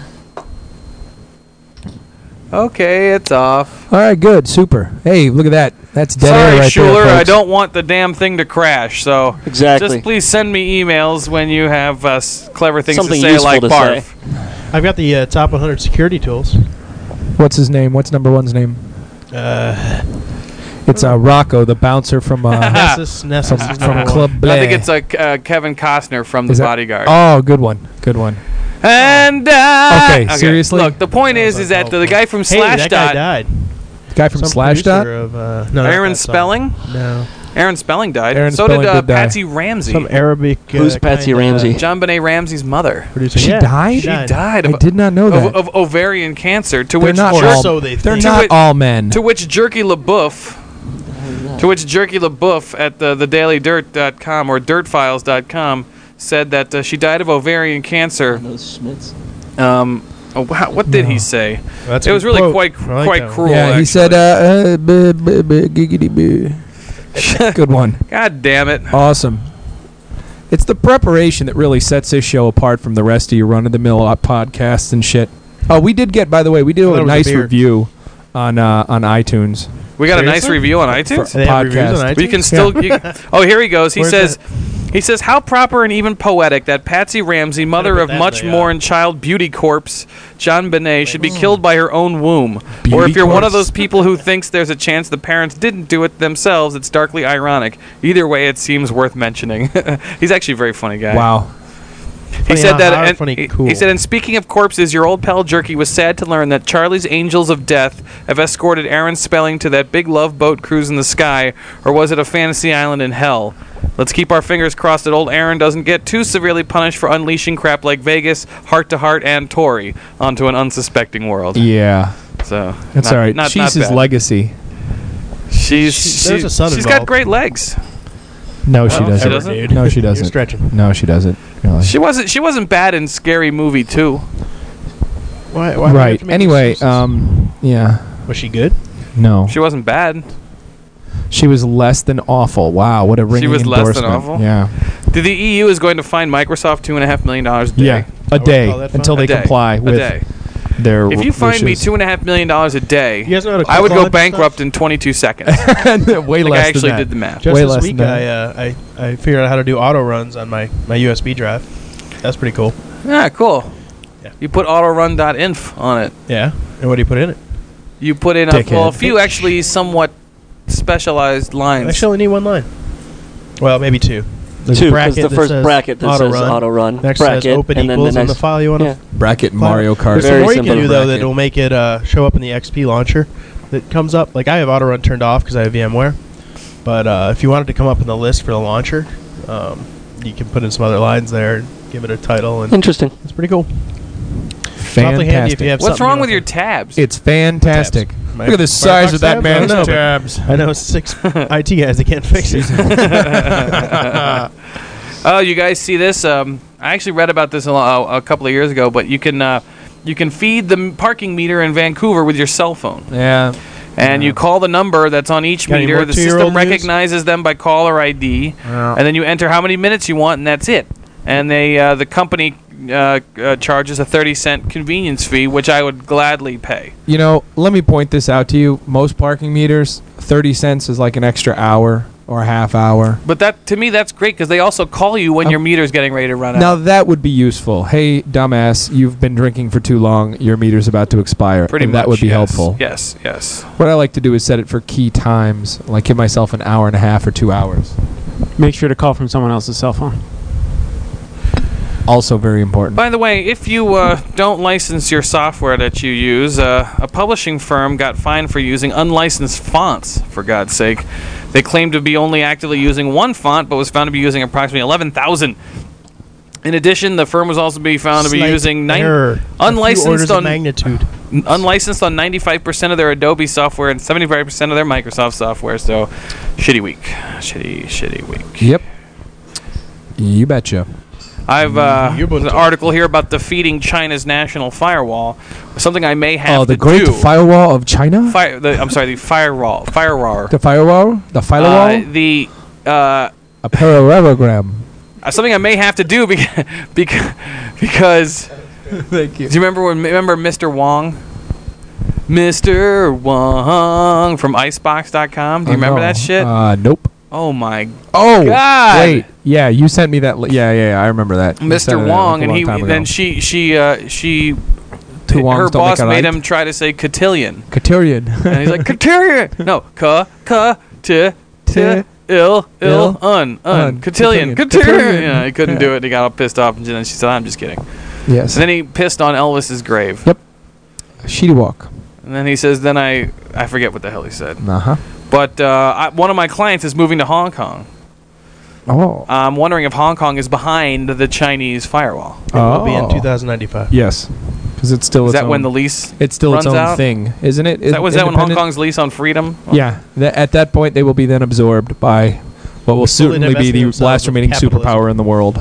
Okay, it's off. All right, good, super. Hey, look at that. That's dead Sorry, air right Schuler, there, I folks. don't want the damn thing to crash. So Exactly. just please send me emails when you have uh, s- clever things Something to say, useful like to barf. say. I've got the uh, top one hundred security tools. What's his name? What's number one's name? Uh, It's uh, Rocco, the bouncer from uh, Nessus, Nessus is from number Club one. Bleh. I think it's uh, uh, Kevin Costner from Is The that- Bodyguard. Oh, good one, good one. And uh, Okay, seriously? Look, the point is, is that the, the guy from Hey, that guy Slashdot, died. The guy from Some Slashdot. producer Of, uh, no, not Aaron that song. Spelling. No. Aaron Spelling died. Aaron so Spelling did uh, did die. Patsy Ramsey. Some Arabic. Uh, Who's Patsy kinda Ramsey? John Benet Ramsey's mother. Producer. She Yeah, died? She She died. died I of, did not know that. of, of ovarian cancer. To They're which not Jer- all. So they they're think. not To it- all men. to which Jerky LaBeouf, to which Jerky LaBeouf at the the daily dirt dot com or dirt files dot com said that uh, she died of ovarian cancer. Those Schmitz. Um, oh, wow, what did No. he say? That's It a was good really quote. quite I like quite that one. cruel. yeah, he actually. said, uh, uh, buh, buh, buh, giggity boo. Good one. God damn it! Awesome. It's the preparation that really sets this show apart from the rest of your run-of-the-mill uh, podcasts and shit. Oh, we did get, by the way, we I did thought it a was a nice beer. review on uh, on iTunes. We got a nice Seriously? review on iTunes. They have reviews podcast. on But you iTunes? can still. You, oh, here he goes. He Where's says, he says, how proper and even poetic that Patsy Ramsey, mother put of that in much the, uh, more and child beauty corpse, John Benet, should be killed by her own womb. or Beauty if you're one of corpse. those people who thinks there's a chance the parents didn't do it themselves, it's darkly ironic. Either way, it seems worth mentioning. He's actually a very funny guy. Wow. Funny said how that. hard, And funny he, cool. he said, and speaking of corpses, your old pal Jerky was sad to learn that Charlie's Angels of Death have escorted Aaron Spelling to that big love boat cruise in the sky, or was it a fantasy island in hell? Let's keep our fingers crossed that old Aaron doesn't get too severely punished for unleashing crap like Vegas, Heart to Heart, and Tori onto an unsuspecting world. Yeah, So that's not, all right. Not, She's not his bad. legacy. She's She- there's she- a son she's got involved. great legs. No, she Oh, she doesn't. doesn't? Dude. No, she You're doesn't. stretching. No, she doesn't. Really. She wasn't. She wasn't bad in Scary Movie two. Why, why do you have Right. to make Anyway, excuses? um, yeah. was she good? No, She wasn't bad. she was less than awful. Wow, what a ringing was less than endorsement. awful? Yeah, The, the E U is going to fine Microsoft two and a half million dollars a day. yeah, a would day call that fine. until A they day. comply A with day. their. If you find me wishes. two and a half million dollars a day, You guys know how to I would cook all go that bankrupt stuff? in twenty-two seconds. way like less I actually than that. did the math. Just Way this less week, than I, that. uh, I I figured out how to do auto runs on my, my U S B drive. That's pretty cool. Yeah, cool. Yeah. You put autorun.inf on it. Yeah. And what do you put in it? You put in a, Dickhead. well, a few actually somewhat specialized I lines. actually only need one line. Well, maybe two. There's Two, a because bracket the that first says bracket that auto says run. auto run Next bracket, says open and then the equals in next the file you want to yeah. Bracket Mario Kart. There's some Very more you can simple do though bracket. that will make it uh, show up in the X P launcher that comes up. Like I have auto run turned off because I have VMware, but uh, if you want it to come up in the list for the launcher, um, you can put in some other lines there and give it a title, and Interesting. it's pretty cool. It's awfully handy if Fantastic. you have What's something wrong you with don't your think- tabs? It's fantastic. My Look at the size Firefox of that tabs? man's I don't know, but tabs. I know six I T guys. They can't fix it. Oh, you guys see this? Um, I actually read about this a, lo- a couple of years ago, but you can uh, you can feed the m- parking meter in Vancouver with your cell phone, Yeah. and you call the number that's on each Got any meter. more The two-year-old system news? recognizes them by caller I D, and then you enter how many minutes you want, and that's it. And they uh, the company uh, uh, charges a thirty cent convenience fee, which I would gladly pay. You know, let me point this out to you. Most parking meters, thirty cents is like an extra hour or a half hour. But that to me, that's great because they also call you when Um, your meter's getting ready to run Now out. that would be useful. Hey, dumbass, you've been drinking for too long. Your meter's about to expire. Pretty And much. that would be yes. helpful. Yes, yes. What I like to do is set it for key times, like give myself an hour and a half or two hours. Make sure to call from someone else's cell phone. Also very important. By the way, if you uh, don't license your software that you use, uh, a publishing firm got fined for using unlicensed fonts, for God's sake. They claimed to be only actively using one font, but was found to be using approximately eleven thousand. In addition, the firm was also be found to be Slight using nine, error. A few unlicensed orders of on magnitude. n- unlicensed on ninety-five percent of their Adobe software and seventy-five percent of their Microsoft software. So, shitty week, shitty, shitty week. Yep. You betcha. I've uh, You're there's an article here about defeating China's national firewall. Something I may have Oh, the to Great do. Firewall of China? Fire, the, I'm sorry, the firewall. Firewall. the firewall? The firewall? Uh, the uh, a parallelogram. uh, something I may have to do because because because. Thank you. Do you remember when? Remember Mister Wong? Mister Wong from Icebox dot com. Do you remember that shit? Uh, nope. Oh my Oh, God. wait. Yeah, you sent me that. Li- yeah, yeah, yeah, I remember that. You Mister sent me that, Wong, like, a and long he time ago. then she she uh, she Two Wongs her don't boss make a made right. him try to say cotillion, Cotillion. and he's like cotillion. No, ka ka t t ill ill ill, un un un, cotillion cotillion, cotillion. cotillion. Yeah, he couldn't Yeah. do it. He got all pissed off, and then she said, "I'm just kidding." Yes. And then he pissed on Elvis's grave. Yep. Sheedy walk. And then he says, "Then I I forget what the hell he said." Uh huh. But uh, I, one of my clients is moving to Hong Kong. Oh. I'm wondering if Hong Kong is behind the Chinese firewall. It will be in Oh. two thousand ninety-five. Yes. Because it's still Is its that own, when the lease? it's still its runs own out? thing, isn't it? Is that, was that when Hong Independent- Kong's lease on freedom? Yeah. Th- at that point, they will be then absorbed by what will Fully certainly be divesting the themselves last of remaining capitalism. superpower in the world.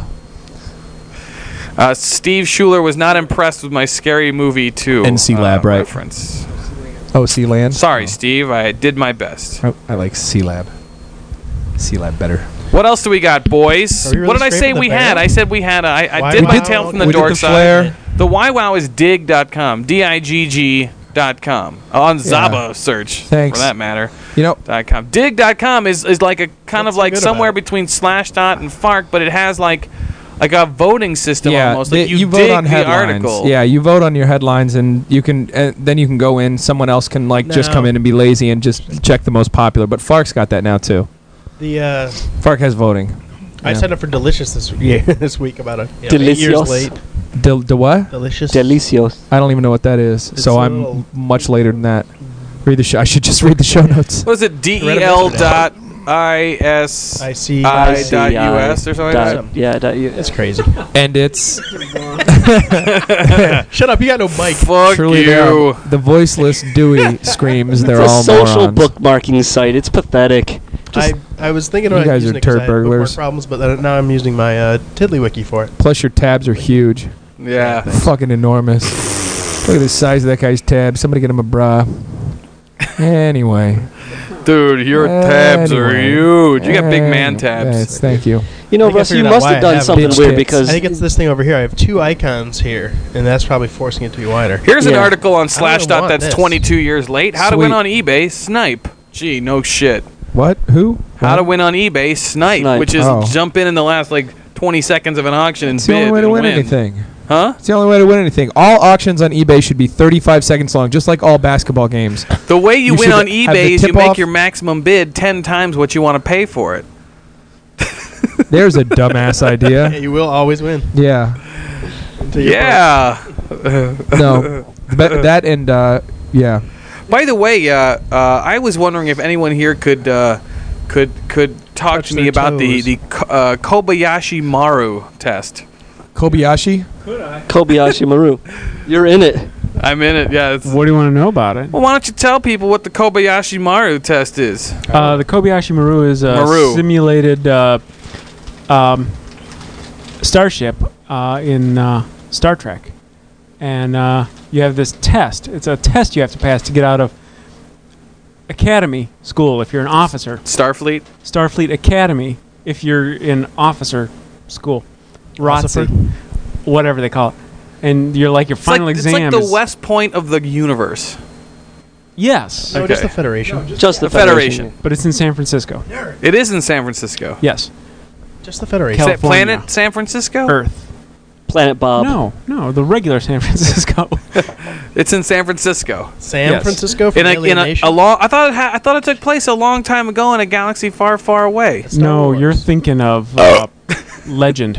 Uh, Steve Schuler was not impressed with my Scary Movie two N C Lab, uh, right. reference. Oh, C Land. Sorry, Steve. I did my best. Oh, I like C Lab. C Lab better. What else do we got, boys? Are you really What did I say scraping the we had? barrel? I said we had. A, I, I Why did wow? my tail from the we did dork the side. flare. The Y WOW is dig dot com. D I G G dot com. On Zaba search. Thanks. For that matter. You know, Dot com. dig dot com is, is like a kind What's of like so good somewhere about it? between Slashdot and Fark, but it has like like a voting system yeah, almost. the- Like you, you vote dig on the headlines. article. Yeah, you vote on your headlines, and you can uh, then you can go in. Someone else can like just No. come in and be lazy and just check the most popular. But Fark's got that now too. The uh, Fark has voting. I Yeah. signed up for Delicious this year, this week about a you know, eight years Delicious. late. Del, de what? Delicious. Delicios. I don't even know what that is. It's so a I'm little- much later than that. Read the show. I should just read the show notes. What is it? D read E it L yesterday. dot I S I see. I see, dot I- U S or something dot- like that? Yeah, dot U- That's crazy. And it's Shut up! You got no mic. Fuck truly you. they're- the voiceless Dewey screams. They're it's a all social morons. bookmarking site. It's pathetic. I, I was thinking You about guys using are it 'cause turd I had bookmark burglars. problems, but then, now I'm using my uh, Tiddlywiki for it. Plus your tabs are huge. Yeah. Fucking enormous. Look at the size of that guy's tab. Somebody get him a bra. Anyway. Dude, your tabs are Anyway. huge. You got big man Any- tabs. Yes, thank you. You know, I think I Russ, you figured out must why have I done have something bitch weird tits. because I think it's this thing over here. I have two icons here, and that's probably forcing it to be wider. Here's an Yeah. article on I don't Slashdot want that's this. twenty-two years late. How to win Sweet. on eBay, Snipe. Gee, no shit. What? Who? How What? to win on eBay, Snipe, Snipe. which is Oh. jump in in the last like twenty seconds of an auction and It's the bid only way to and win, win. anything. Huh? It's the only way to win anything. All auctions on eBay should be thirty-five seconds long, just like all basketball games. The way you, You win should on have eBay the is you tip-off- make your maximum bid ten times what you want to pay for it. There's a dumbass Yeah, idea. you will always win. Yeah. Until you're Yeah. No. But that and uh, yeah. By the way, uh, uh, I was wondering if anyone here could uh, could could talk Touch to me their about the toes. the Ko- uh, Kobayashi Maru test. Kobayashi. Kobayashi Maru. You're in it. I'm in it. Yeah. It's, What do you want to know about it? well, why don't you tell people what the Kobayashi Maru test is? Uh, the Kobayashi Maru is a Maru. simulated uh, um, starship uh, in uh, Star Trek, and uh, you have this test. It's a test you have to pass to get out of Academy School if you're an officer. Starfleet. Starfleet Academy if you're in officer school. R O T C, whatever they call it. And you're like your It's final like, exam. It's like the is- West Point of the universe. Yes, No, Okay. just the Federation. Just the The Federation. Federation. but it's in San Francisco. It is in San Francisco. Yes, Just the Federation. Is that California. planet San Francisco? Earth. Planet Bob. No, no, the regular San Francisco. It's in San Francisco. San Yes. Francisco from In a, in Alien a, Nation? a long, I thought it ha- I thought it took place a long time ago in a galaxy far, far away. Star no, Wars. you're thinking of uh, Legend.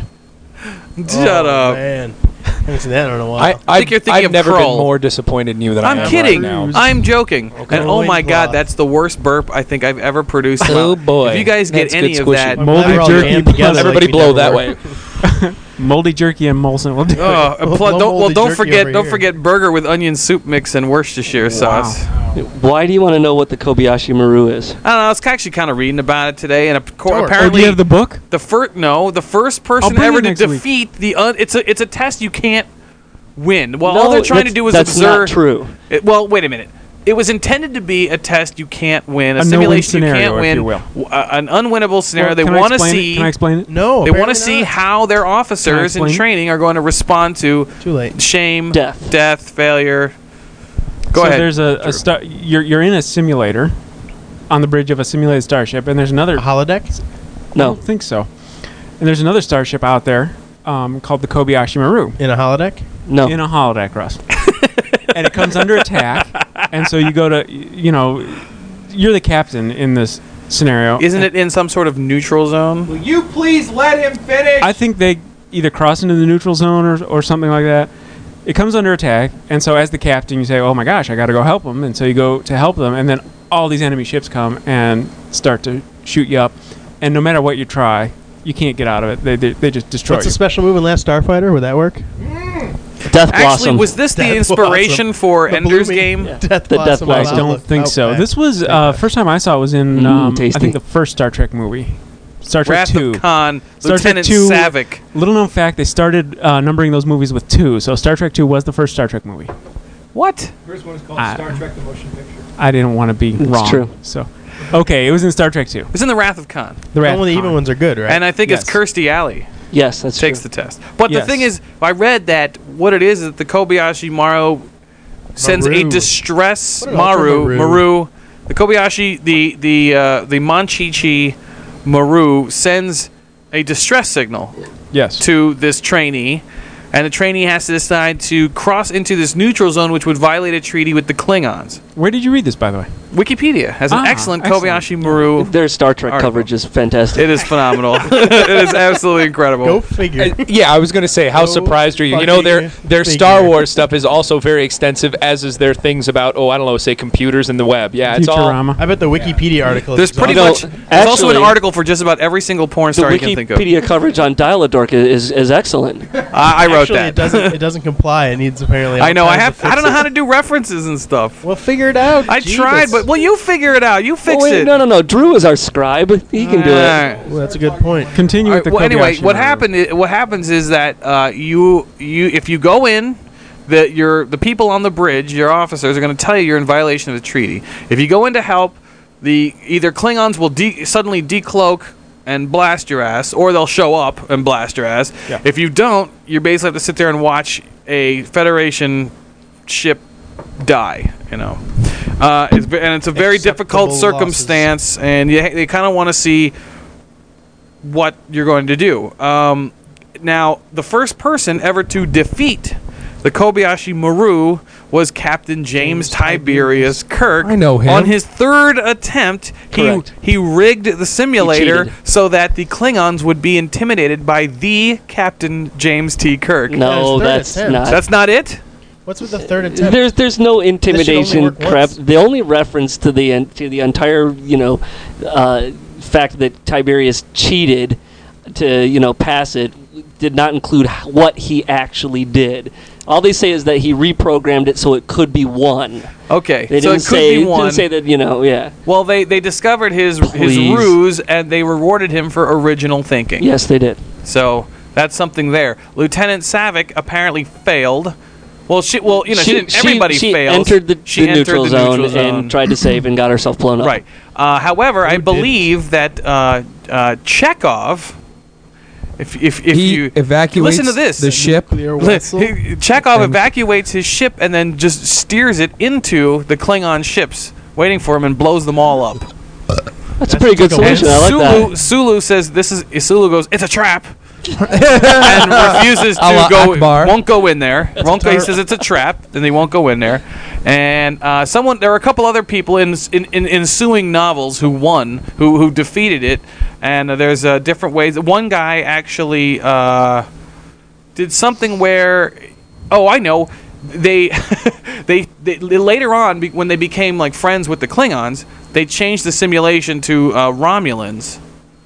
Shut oh, up. Man. I haven't seen that in a while. I, I think you're thinking I've of never Krull. been more disappointed in you than I I'm am kidding. right now. I'm joking. Okay. And oh my Loincloth. god, that's the worst burp I think I've ever produced. Oh boy. If you guys get That's any good of squishy. that, I'm Moldy glad we're all jerky jammed plus- together Everybody like we blow never that were. way. Moldy jerky and Molson will do it. Oh, Well, pl- no don't, well, moldy don't jerky forget, over don't here. forget burger with onion soup mix and Worcestershire sauce. Why do you want to know what the Kobayashi Maru is? I don't know. I was actually kind of reading about it today, and ap- co- Sure. Oh, do apparently you have the book? the first no, the first I'll person bring ever it to next week. defeat the un- it's a it's a test you can't win. Well, No, all they're trying to that's- do is that's observe. not true. It, well, wait a minute. It was intended to be a test you can't win, a, A no-win simulation you scenario, can't if win, you will. w- uh, an unwinnable scenario. Well, they can I want to explain it? see Can I explain it? No, they want to apparently see not. how their officers in explain it? training are going to respond to Too late. shame, Death. death, failure. Go so ahead. there's a, a star. You're you're in a simulator, on the bridge of a simulated starship, and there's another. A holodeck? I No. don't think so. And there's another starship out there um, called the Kobayashi Maru In a holodeck? No. in a holodeck, Russ. And it comes under attack, and so you go to, y- you know, you're the captain in this scenario. Isn't it in some sort of neutral zone? Will you please let him finish? I think they either cross into the neutral zone or, or something like that. It comes under attack, and so as the captain, you say, "Oh my gosh, I got to go help them," and so you go to help them, and then all these enemy ships come and start to shoot you up, and no matter what you try, you can't get out of it. They they, they just destroy What's you. the special move in Last Starfighter? Would that work? Death Actually, Blossom. was this the Death inspiration Blossom. for The Ender's blooming Game? Yeah. Death The Death Blossom I Blossom. of don't think so. Outback. This was uh, first time I saw it was in Mm, um, I tasty. think the first Star Trek movie, Star Trek Wrath Two. of Khan, Star Trek Lieutenant two. Savick. Little known fact: they started uh, numbering those movies with two, so Star Trek Two was the first Star Trek movie. What? First one is called I- Star Trek: The Motion Picture. I didn't want to be It's wrong. true. So, okay, it was in Star Trek Two. It's in the Wrath of Khan, The Wrath Only the of even Khan. ones are good, right? and I think Yes. it's Kirstie Alley Yes, that's takes true. the test. But Yes. the thing is, I read that what it is is that the Kobayashi Maru sends a Maru. distress What an Maru ultra Maru. Maru. The Kobayashi the the uh, the Monchichi Maru sends a distress signal Yes. to this trainee, and the trainee has to decide to cross into this neutral zone, which would violate a treaty with the Klingons. Where did you read this, by the way? Wikipedia has an Ah, excellent excellent. Kobayashi Maru. Their Star Trek Article. coverage is fantastic. It is phenomenal. It is absolutely incredible. Go figure. Uh, yeah, I was going to say, how Go surprised are you? You know, their fucking their Star figure. Wars stuff is also very extensive, as is their things about, oh, I don't know, say computers and the web. Yeah, it's all. Futurama. I bet the Wikipedia article. There's is pretty exhaustive. much. No, There's also an actually- article for just about every single porn the star you can think of. Wikipedia coverage on Dial-A-Dork is, is excellent. I, I wrote Actually, that. It doesn't. It doesn't comply. It needs apparently. all I know. I kinds have. of I don't know fixes. how to do references and stuff. Well, figure it out. I Jeebus. tried, but well, you figure it out. You fix Oh, wait, it. no, no, no. Drew is our scribe. He can do it. Alright. Well, that's a good point. Continue All with right, the well, anyway, Kobayashi what Maru. happened? i- What happens is that uh, you you if you go in, the your the people on the bridge, your officers are going to tell you you're in violation of the treaty. If you go in to help, the either Klingons will de- suddenly decloak and blast your ass, or they'll show up and blast your ass. Yeah. If you don't, you basically have to sit there and watch a Federation ship die. You know, uh, it's, ve- and it's a very difficult Acceptable circumstance, and you you kind of want to see what you're going to do. Um, now, the first person ever to defeat the Kobayashi Maru was Captain James, James Tiberius Kirk. I know him. On his third attempt, he Correct. he rigged the simulator cheated. so that the Klingons would be intimidated by the Captain James T. Kirk. No, Yeah, his that's third attempt. not. That's not it? What's with the third attempt? There's there's no intimidation work crap. once. The only reference to the en- to the entire you know uh, fact that Tiberius cheated to you know pass it did not include h- what he actually did. All they say is that he reprogrammed it so it could be won. Okay, They so didn't it could say be one. didn't say that you know yeah. Well, they, they discovered his his Please. ruse, and they rewarded him for original thinking. Yes, they did. So that's something there. Lieutenant Savick apparently failed. Well, she well you know she, didn't, everybody she failed. entered the, She the entered neutral, the zone neutral zone. and tried to save and got herself blown up. Right. Uh, however, I didn't? believe that uh, uh, Chekhov, if if if he you evacuates listen to this, the ship. Nuclear Li- vessel? he- Chekhov And- evacuates his ship and then just steers it into the Klingon ships, waiting for him, and blows them all up. That's a pretty good took a And solution. I like Sulu, that. Sulu says this is. Sulu goes, it's a trap, and refuses A la to go. Akbar. Won't go in there. Won't go. He tar- says it's a trap, and they won't go in there. And uh, someone, there are a couple other people in in, in ensuing novels who won, who who defeated it. And uh, there's uh, different ways. One guy actually uh, did something where, oh, I know. They, they, they, later on, be, when they became like friends with the Klingons, they changed the simulation to uh, Romulans.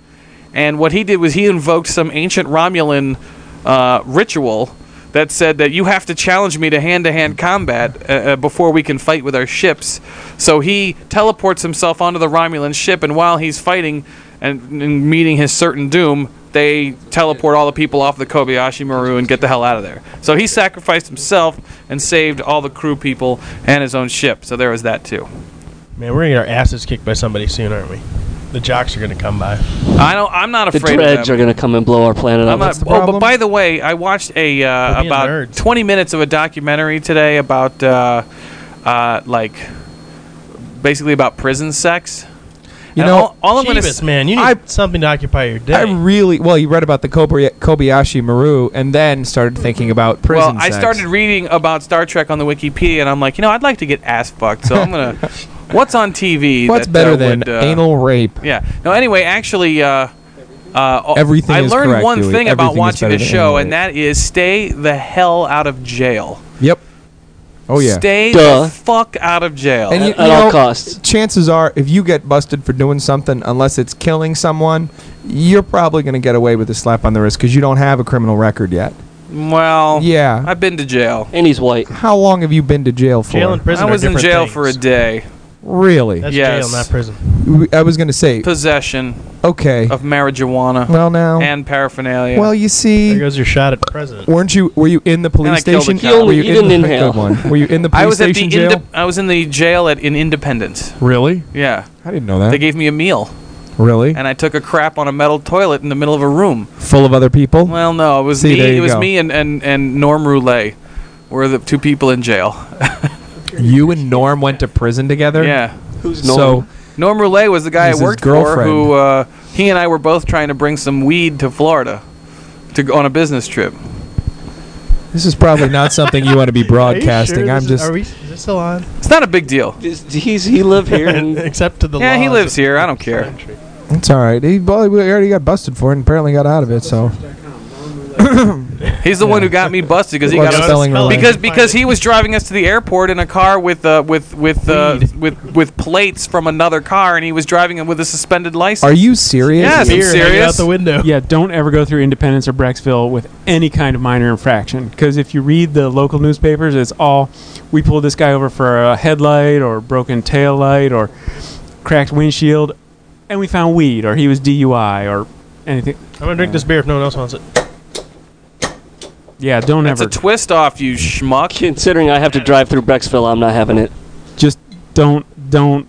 And what he did was he invoked some ancient Romulan uh, ritual that said that you have to challenge me to hand-to-hand combat uh, uh, before we can fight with our ships. So he teleports himself onto the Romulan ship, and while he's fighting and, and meeting his certain doom, they teleport all the people off the Kobayashi Maru and get the hell out of there. So he sacrificed himself and saved all the crew people and his own ship. So there was that too. Man, we're gonna get our asses kicked by somebody soon, aren't we? The jocks are gonna come by. I don't. I'm not The afraid of Dredge them. are going to come and blow our planet I'm up. not, the oh, but problem? by the way, I watched a uh, We're being about nerds. twenty minutes of a documentary today about uh, uh, like basically about prison sex. You And know, all, all I'm going to Jeebus, man, you need I- something to occupy your day. I really well. You read about the Kobe- Kobayashi Maru, and then started thinking about prison. well, I sex. started reading about Star Trek on the Wikipedia, and I'm like, you know, I'd like to get ass fucked, so I'm gonna. What's on T V? What's that, better uh, than would, uh, anal rape? Yeah. No. Anyway, actually, uh, uh, Everything I is learned correct, one Dewey. thing about Everything is watching better this than show, anal and that is stay the hell out of jail. Yep. Oh yeah. Stay Duh. the fuck out of jail. And you- At all know, costs. Chances are, if you get busted for doing something, unless it's killing someone, you're probably going to get away with a slap on the wrist because you don't have a criminal record yet. well, Yeah. I've been to jail. And he's white. How long have you been to jail for? Jail and prison I are was in different jail things. for a day. Really? That's Yes. jail, not prison. W- I was going to say. Possession Okay. of marijuana Well, now. and paraphernalia. Well, you There see, goes your shot at the president. weren't you? Were you in the police I killed the station? cop. He only- Were you he in didn't the, inhale. Good one. Were you in the police I was at the station jail? inde- I was in the jail at in Independence. Really? Yeah, I didn't know that. they gave me a meal, really? and I took a crap on a metal toilet in the middle of a room. Full of other people? Well, no, it was See, me. there It you was go. me and, and, and Norm Roulet were the two people in jail. You and Norm went to prison together? Yeah, Who's So, Norm? Norm Roulet was the guy I He's his worked for. girlfriend. Who uh, he and I were both trying to bring some weed to Florida, to go on a business trip. This is probably not something you want to be broadcasting. Sure I'm this is- just. Are we? Is this still on? It's not a big deal. He's, he's he live here. And Except to the Yeah, he laws lives of here. the I don't care. country. It's all right. He, well, we already got busted for it and apparently got out of it. So He's the one who got me busted because he Well, got us spelling spelling. because Find because it. he was driving us to the airport in a car with uh, with with uh, Weed. with with plates from another car, and he was driving it with a suspended license. are you serious? Yes. I'm Beer hanging serious. out the window. Yeah, don't ever go through Independence or Brecksville with any kind of minor infraction. Because if you read the local newspapers, it's all, we pulled this guy over for a headlight or broken tail light or cracked windshield, and we found weed, or he was D U I or anything. I'm gonna drink this beer if no one else wants it. Yeah, don't That's ever. a twist off, you schmuck. considering I have to drive through Brecksville, I'm not having it. Just don't, don't.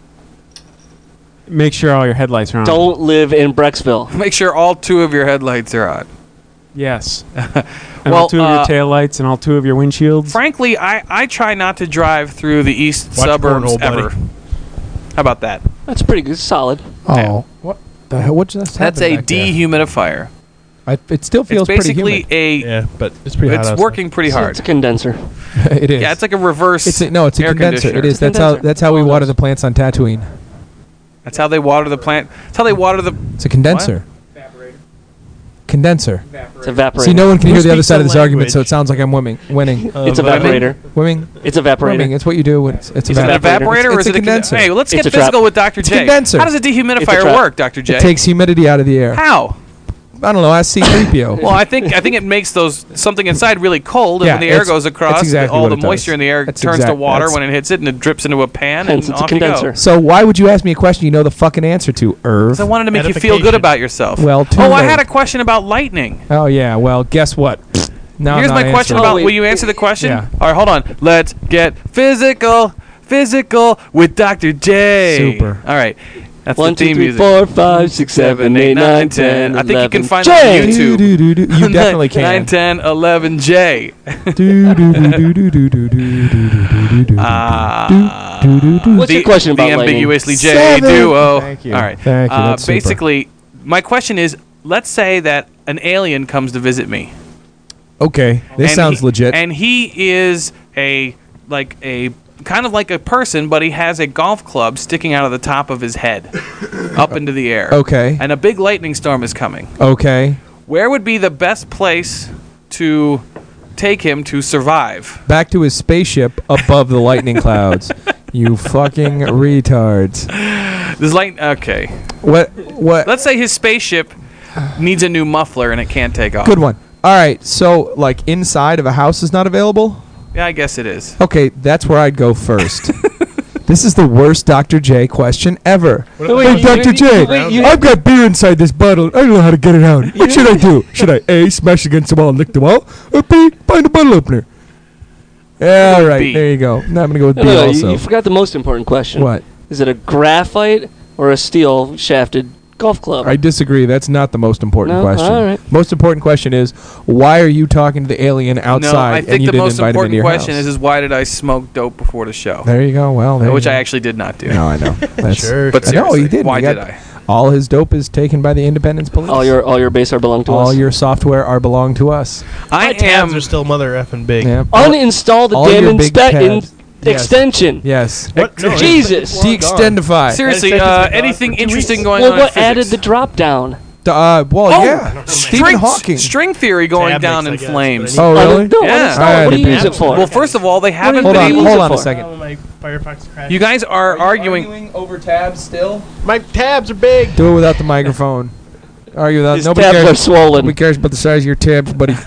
Make sure all your headlights are on. Don't live in Brecksville. Make sure all two of your headlights are on. Yes. and Well, all two of uh, your tail lights and all two of your windshields. Frankly, I, I try not to drive through the east Watch suburbs cornhole, buddy. ever. How about that? That's pretty good. Solid. Oh, what the hell? What just That's happened a back there? dehumidifier. I, it still feels It's basically pretty a. Yeah, but it's pretty hot It's outside. working pretty So hard. It's a condenser. humid. It is. Yeah, it's like a reverse. It's a, no, it's a air condenser. conditioner. It is. It's a That's how. condenser. That's how we All water those. the plants on Tatooine. That's how they water the plant. That's how they water the. It's a condenser. Condenser. It's evaporator. See, no one can Who hear the other speaks side the of this argument, language? so it sounds like I'm winning. Winning. Uh, It's but- evaporator. Winning. It's evaporator. Winning. It's what you do. It's, it's Is it evaporator. an evaporator or It's is a it a condenser. condenser? Hey, let's It's get a trap. physical with Doctor It's a J. condenser. How does a It's a dehumidifier trap. work, Doctor J? It takes humidity out of the air. How? I don't know. Ask C three P O. Well, I think I think it makes those something inside really cold, and Yeah, when the air it's- goes across, it's exactly all what the it does. moisture in the air That's turns to exact- water that's- when it hits it, and it drips into a pan, Hence, and it's a off you go. condenser. So why would you ask me a question you know the fucking answer to, Irv? 'Cause I wanted to make you feel good Edification. about yourself. Well, too oh, I late. had a question about lightning. Oh yeah. Well, guess what? Now Here's I'm my not question answering. about. Oh, wait. will you answer the question? Yeah. All right, hold on. Let's get physical, physical with Doctor J. Super. All right, that's One, the two, theme three, music. four, five, six, seven, eight, nine, ten. I think you can eleven. find that on J. YouTube. Do-do-do-do. You definitely nine, can. ten, eleven, J. Do-do-do-do-do-do-do-do-do-do-do-do. Ah. Do-do-do. What's your question about the lightning? ambiguously J Seven. duo. Thank you. All right. Thank you. Uh, That's super. basically, my question is: let's say that an alien comes to visit me. Okay, this and sounds he- legit. And he is a like a kind of like a person, but he has a golf club sticking out of the top of his head, up into the air. Okay. And a big lightning storm is coming. Okay. Where would be the best place to take him to survive? Back to his spaceship above the lightning clouds. You fucking retards. This light. Okay. What? What? Let's say his spaceship needs a new muffler and it can't take off. Good one. All right. So, like, inside of a house is not available? Yeah, I guess it is. Okay, that's where I'd go first. This is the worst Doctor J question ever. Wait, Hey, you- Doctor you- J, wait, you- I've got beer inside this bottle. I don't know how to get it out. What should I do? Should I A, smash against the wall and lick the wall? Or B, find a bottle opener? Yeah, all right. B. There you go. Now I'm going to go with No, B no, you, also. you forgot the most important question. What? Is it a graphite or a steel shafted golf club? I disagree. That's not the most important No? question. All right. Most important question is, why are you talking to the alien outside no, I and think you the didn't most invite him important into your question house? is, is why did I smoke dope before the show? There you go. Well, there Which you I go. actually did not do. No, I know. That's, Sure. But I know seriously, he did. why He got- did I? All his dope is taken by the Independence Police. All your all your base are belong to All us. your software are belong to us. I My tabs am. are still mother effing big. Yeah. Uninstall the all damn your big inspe- in- tabs. Yes. extension. Yes. What? No, it's- Jesus. De-extendify. Seriously, That uh, extension's been anything gone for two interesting weeks. going Well, on? what in added physics? the drop down? Uh, well, Oh, yeah. String, Stephen Hawking. string theory going Tab down mix, in I guess, flames. but I Oh, need- really? No, Yeah. uninstall. Alright, What do you it use it depends. for? Well, first of all, they haven't Hold been on, able. use hold it on a for? second. Oh, my Firefox crashed. You guys are arguing. over tabs still? My tabs are big. Do it without the microphone. Argue without. His Nobody tabs cares. are swollen. Nobody cares about the size of your tabs, buddy.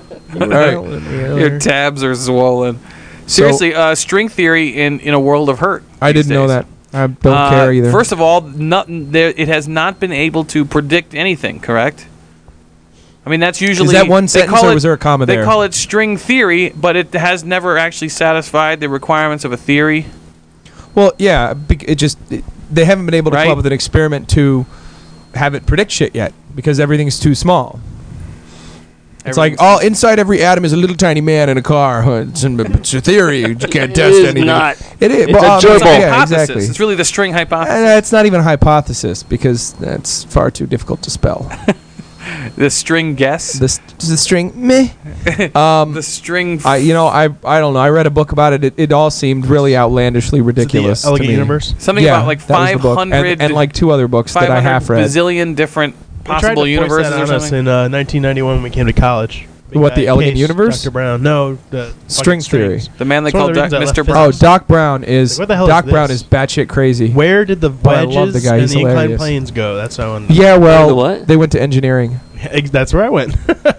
Your tabs are swollen. Seriously, uh, string theory in, in a world of hurt. I these didn't know days. that. I don't Uh, care either. First of all, nothing there. It has not been able to predict anything. Correct. I mean, that's usually is that one they sentence call or it- was there a comma They there? call it string theory, but it has never actually satisfied the requirements of a theory. Well, yeah, bec- it just it, they haven't been able to Right. come up with an experiment to have it predict shit yet because everything's too small. It's like Everything's- all inside every atom is a little tiny man in a car. Huh, It's, in, it's a theory. You can't It test is anything. not. It is. It's well, a um, It's a gerbil. yeah, hypothesis. exactly. It's really the string hypothesis. And it's not even a hypothesis because that's far too difficult to spell. The string guess. The, st- the string meh. Um, the string. I you know I I don't know. I read a book about it. It, it all seemed really outlandishly ridiculous. The Elegant to me. Universe. Something yeah, about like that was the five book. hundred and, and like two other books that I half read. Bazillion different They tried to possible force universes that or on us something. in uh, nineteen ninety-one when we came to college. Big What, guy the Elegant Case, Universe? Doctor Brown. No, the String fucking theory. strings. The man they It's one called of the Doc, reasons I Mister left Brown. Oh, Doc Brown is Like, what the hell Doc is Brown this? is batshit crazy. Where did the Oh, I love wedges the guy. and He's the inclined hilarious. planes go? That's how I want. Yeah, well, the what? they went to engineering. That's where I went.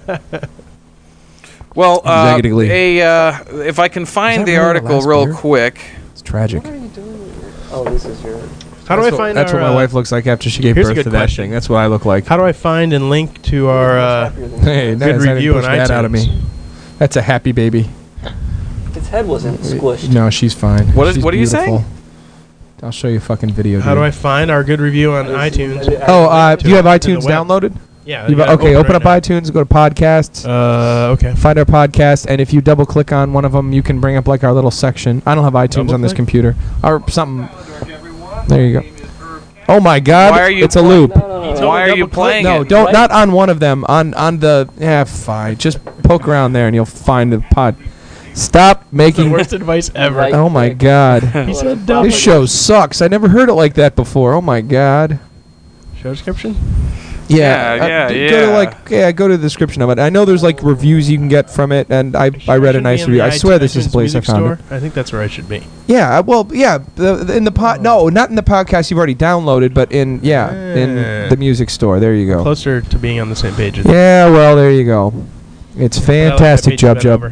Well, uh, Executively. a uh, if I can find that the really the article last real beer? quick. It's tragic. What are you doing? Oh, this is your. How do I That's what- find That's our, what my uh, wife looks like after she gave here's a birth good to that question. thing. That's what I look like. How do I find and link to our? Uh, Hey, Good nice. I didn't review push on that out of iTunes. me. That's a happy baby. Its head wasn't squished. No, she's fine. What is- She's what are you beautiful. saying? I'll show you a fucking video. how do dude. I find our good review on iTunes? Oh, uh, To do you have it, to the iTunes web. downloaded? Yeah. You you have- gotta okay, open right up iTunes, go to podcasts, now. Uh, okay. find our podcast, and if you double click on one of them, you can bring up like our little section. I don't have iTunes Double on this click? computer or something. There you go. Oh my God! Why are you it's a playing- loop. No, no, no, no. Why are you double click. playing No, it? don't. Right? Not on one of them. On on the. Yeah, fine. Just poke around there, and you'll find the pod. Stop The making. worst advice ever. Right. Oh my God! He said This double. show sucks. I never heard it like that before. Oh my God! Show description. Yeah, Yeah, uh, yeah, d- Go to yeah. like yeah, go to the description of it. I know there's like reviews you can get from it, and I I read a Should nice be in review. the I swear this is iTunes the place I music found store. it. I think that's where I should be. Yeah, uh, well, yeah, the, the- in the pod. No, not in the podcast you've already downloaded, but in yeah, in Yeah. the music store. There you go. Closer to being on the same page. as Yeah, well, there you go. It's I like that fantastic, page you Jub bent Jub. over.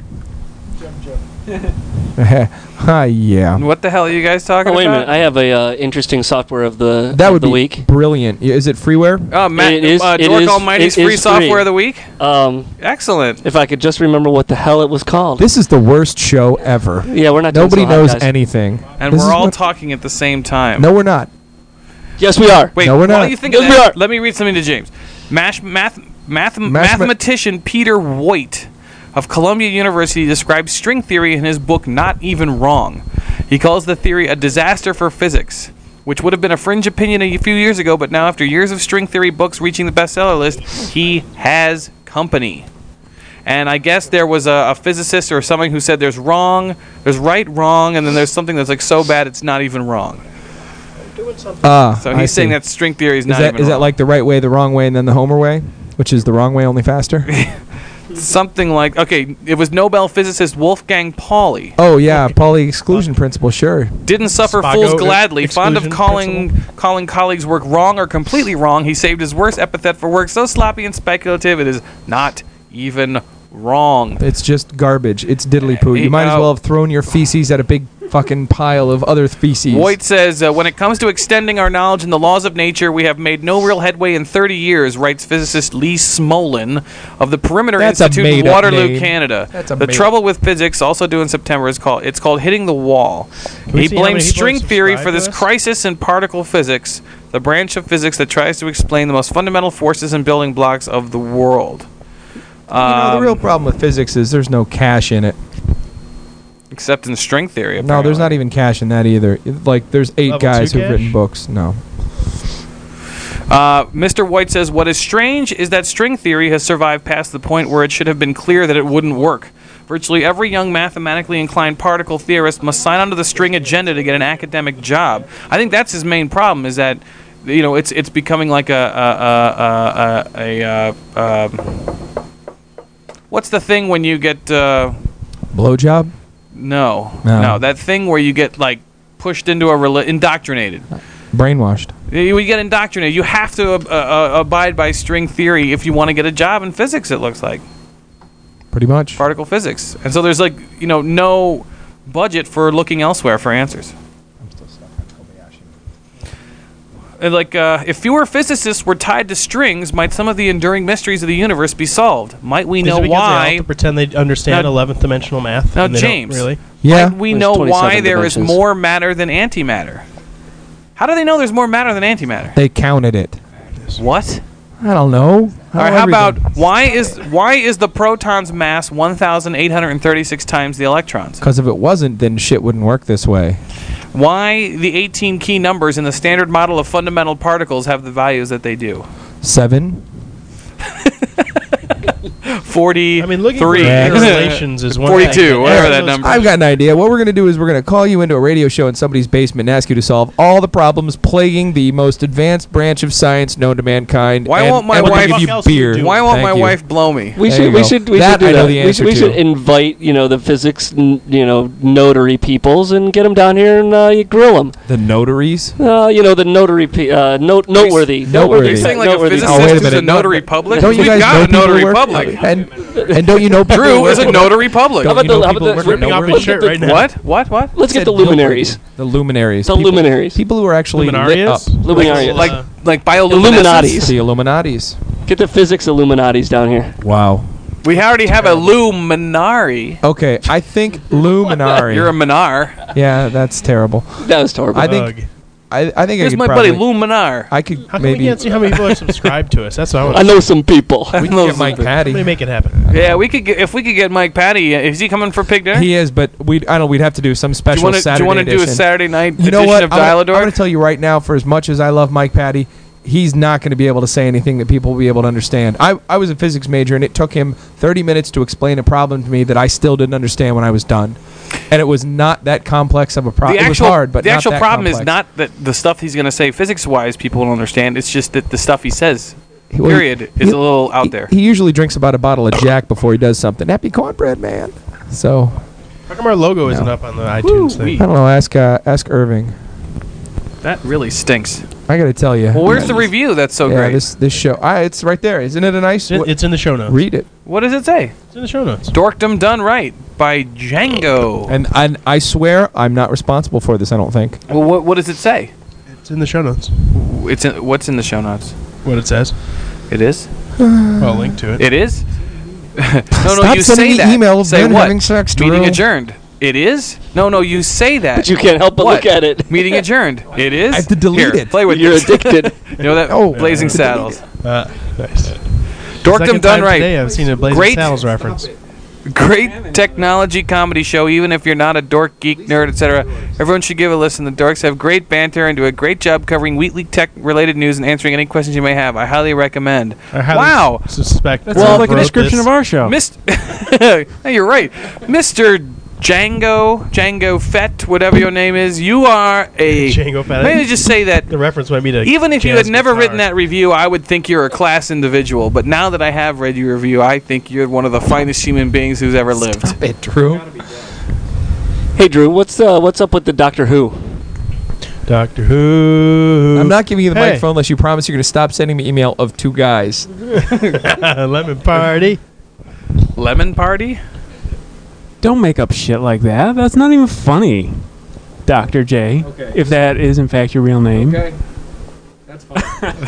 Hi, yeah. What the hell are you guys talking Oh, wait a about? minute. I have a uh, interesting software of the That of would the be week. brilliant. Y- Is it freeware? Oh, Matt, It is- uh, it Dork is- Almighty's it free is software free. of the week. Um, Excellent. if I could just remember what the hell it was called. This is the worst show ever. yeah, we're not. doing Nobody so hot, knows guys. anything. And This we're is all what- talking at the same time. No, we're not. Yes, we are. Wait, No, we're while not. you think Yes, of we that, are. let me read something to James. Mash, math, math, Mathema- mathematician Peter Voigt of Columbia University describes string theory in his book Not Even Wrong. He calls the theory a disaster for physics, which would have been a fringe opinion a few years ago, but now after years of string theory books reaching the bestseller list, he has company. And I guess there was a, a physicist or someone who said there's wrong, there's right, wrong, and then there's something that's like so bad it's not even wrong. Ah, So I he's saying see. that string theory is Is not that even is wrong. that like the right way, the wrong way, and then the Homer way, which is the wrong way only faster? Something like, okay, it was Nobel physicist Wolfgang Pauli. Oh yeah, Pauli exclusion principle. Sure. Didn't suffer Spago fools ex- gladly. Fond of exclusion calling calling colleagues' work wrong or completely wrong, he saved his worst epithet for work so sloppy and speculative it is not even wrong. It's just garbage. It's diddly poo. You might as Uh, well have thrown your feces at a big fucking pile of other feces. Voigt says, uh, when it comes to extending our knowledge in the laws of nature, we have made no real headway in thirty years, writes physicist Lee Smolin of the Perimeter That's a Institute in made-up Waterloo, name. Canada. That's a the made-up- trouble with physics, also due in September, is called it's called hitting the wall. we He see how many blames people string theory subscribe for to this this? crisis in particle physics, the branch of physics that tries to explain the most fundamental forces and building blocks of the world. You know, the Um, real problem with physics is there's no cash in it. except in string theory. No, there's not apparently. even cash in that either. It- Like, there's eight Level guys two who've cash? written books. No. Uh, Mister White says, what is strange is that string theory has survived past the point where it should have been clear that it wouldn't work. Virtually every young mathematically inclined particle theorist must sign on to the string agenda to get an academic job. I think that's his main problem, is that, you know, it's it's becoming like a a a, a, a, a um, what's the thing when you get uh, Blowjob? no, No. no that thing where you get like pushed into a reli- indoctrinated. Brainwashed. You you get indoctrinated. You have to uh, uh, abide by string theory if you want to get a job in physics. It looks like Pretty much. particle physics, and so there's like you know no budget for looking elsewhere for answers. And like uh, if fewer physicists were tied to strings, might some of the enduring mysteries of the universe be solved? Might we Is know it because they why? have to pretend they understand Now- eleventh dimensional math? Now, and they don't James. really. Yeah. Might we There's know why twenty-seven there is dimensions. more matter than antimatter? How do they know there's more matter than antimatter? They counted it. What? I don't know. All right, how everything- about why is why is the proton's mass one thousand eight hundred thirty-six times the electrons? Because if it wasn't, then shit wouldn't work this way. Why the eighteen key numbers in the standard model of fundamental particles have the values that they do? Seven. forty-three. I mean, looking for Yeah. relations is one forty-two, thing. whatever Yeah, that those- number I've got an idea. What we're going to do is we're going to call you into a radio show in somebody's basement and ask you to solve all the problems plaguing the most advanced branch of science known to mankind. Why and, won't my and we're gonna wife- give What you else are you beer? doing? Why won't Thank my you. wife blow me? We There should, you we go. should, we That should do I know that. the We answer should, we should to. invite, you know, the physics, n- you know, notary peoples and get them down here and uh, you grill them. The notaries? Uh, you know, the notary, pe- uh, note, noteworthy, Noteworthy. You're saying like a noteworthy. physicist Oh, wait a is a minute. notary public? Don't you we guys got know a people notary who work- public. And, and don't you know people Drew who is work a at- notary public. How about Don't you the, know how people about who the, work at ripping off Noteworthy? his shirt right now? What? What? What? let's get Said the luminaries. Noteworthy. The luminaries. The People- luminaries. People who are actually lit up. Luminarias? Luminarias. Like Uh, like Illuminatis. bioluminescence? The Illuminatis. Get the physics Illuminatis down here. Wow. We already have a luminari. Okay, I think Luminari. You're a minar. yeah, that's terrible. That was horrible. I think Ugh. I, I think I Here's could my probably, buddy Luminar. I could How come maybe we can't see how many people are subscribed to us? That's what I want I to know some people. we could know get Mike something. Patty. Let me make it happen. Yeah, we could get if we could get Mike Patty. Uh, is he coming for pig dinner? He is, but we I don't know. We'd have to do some do you special want to do Saturday you want to do a edition. Saturday night You know edition what? of I'm gonna- I'm Dialador? going to tell you right now. For as much as I love Mike Patty, he's not going to be able to say anything that people will be able to understand. I I was a physics major, and it took him thirty minutes to explain a problem to me that I still didn't understand when I was done. And it was not that complex of a problem. the It was actual, hard, but the not actual that problem complex. is not that the stuff he's going to say physics-wise people don't understand. It's just that the stuff he says, Well, period, is he- a little out he- there. He usually drinks about a bottle of Jack before he does something. Happy cornbread, man. So How come our logo isn't No. up on the iTunes Woo-wee. thing? I don't know. Ask uh, ask Irving. That really stinks. I got to tell you. Well, where's the review? That's so yeah, great. this this show. Ah, it's right there. Isn't it a nice? It's in, wh- it's in the show notes. read it. What does it say? It's in the show notes. Dorkdom Done Right by Django. And and I swear I'm not responsible for this. I don't think. well, what, what does it say? It's in the show notes. It's in, what's in the show notes? What it says. It is. Well, I'll link to it. It is. no, no, Stop you sending say me that. emails, Say men what? having sex, Meeting Drew. adjourned. It is. No, no, you say that. But you can't help but What? look at it. Meeting adjourned. It is. I have to delete Here, it. Play with You're it. addicted. You know that? Oh. Blazing Saddles. Uh, nice. Dorkdom Second Done time Right. Today I've seen a Blazing Great. Saddles reference. Great technology comedy show, even if you're not a dork, geek, nerd, et cetera. Everyone should give a listen. The dorks have great banter and do a great job covering weekly tech-related news and answering any questions you may have. I highly recommend. I highly Wow. s- suspect. That Well, sounds like a wrote description this. of our show. Mist- hey, you're right. Mister Django, Django Fett, whatever your name is, you are a... Django Fett. Maybe just say that The reference might be to even if you jazz had never guitar. written that review, I would think you're a class individual. But now that I have read your review, I think you're one of the finest human beings who's ever lived. Stop it, Drew. Hey, Drew, what's uh, what's up with the Doctor Who? Doctor Who. I'm not giving you the Hey. microphone unless you promise you're going to stop sending me email of two guys. Lemon Party. Lemon Party? Don't make up shit like that. That's not even funny, Doctor J. Okay. If that is in fact your real name. That's fine.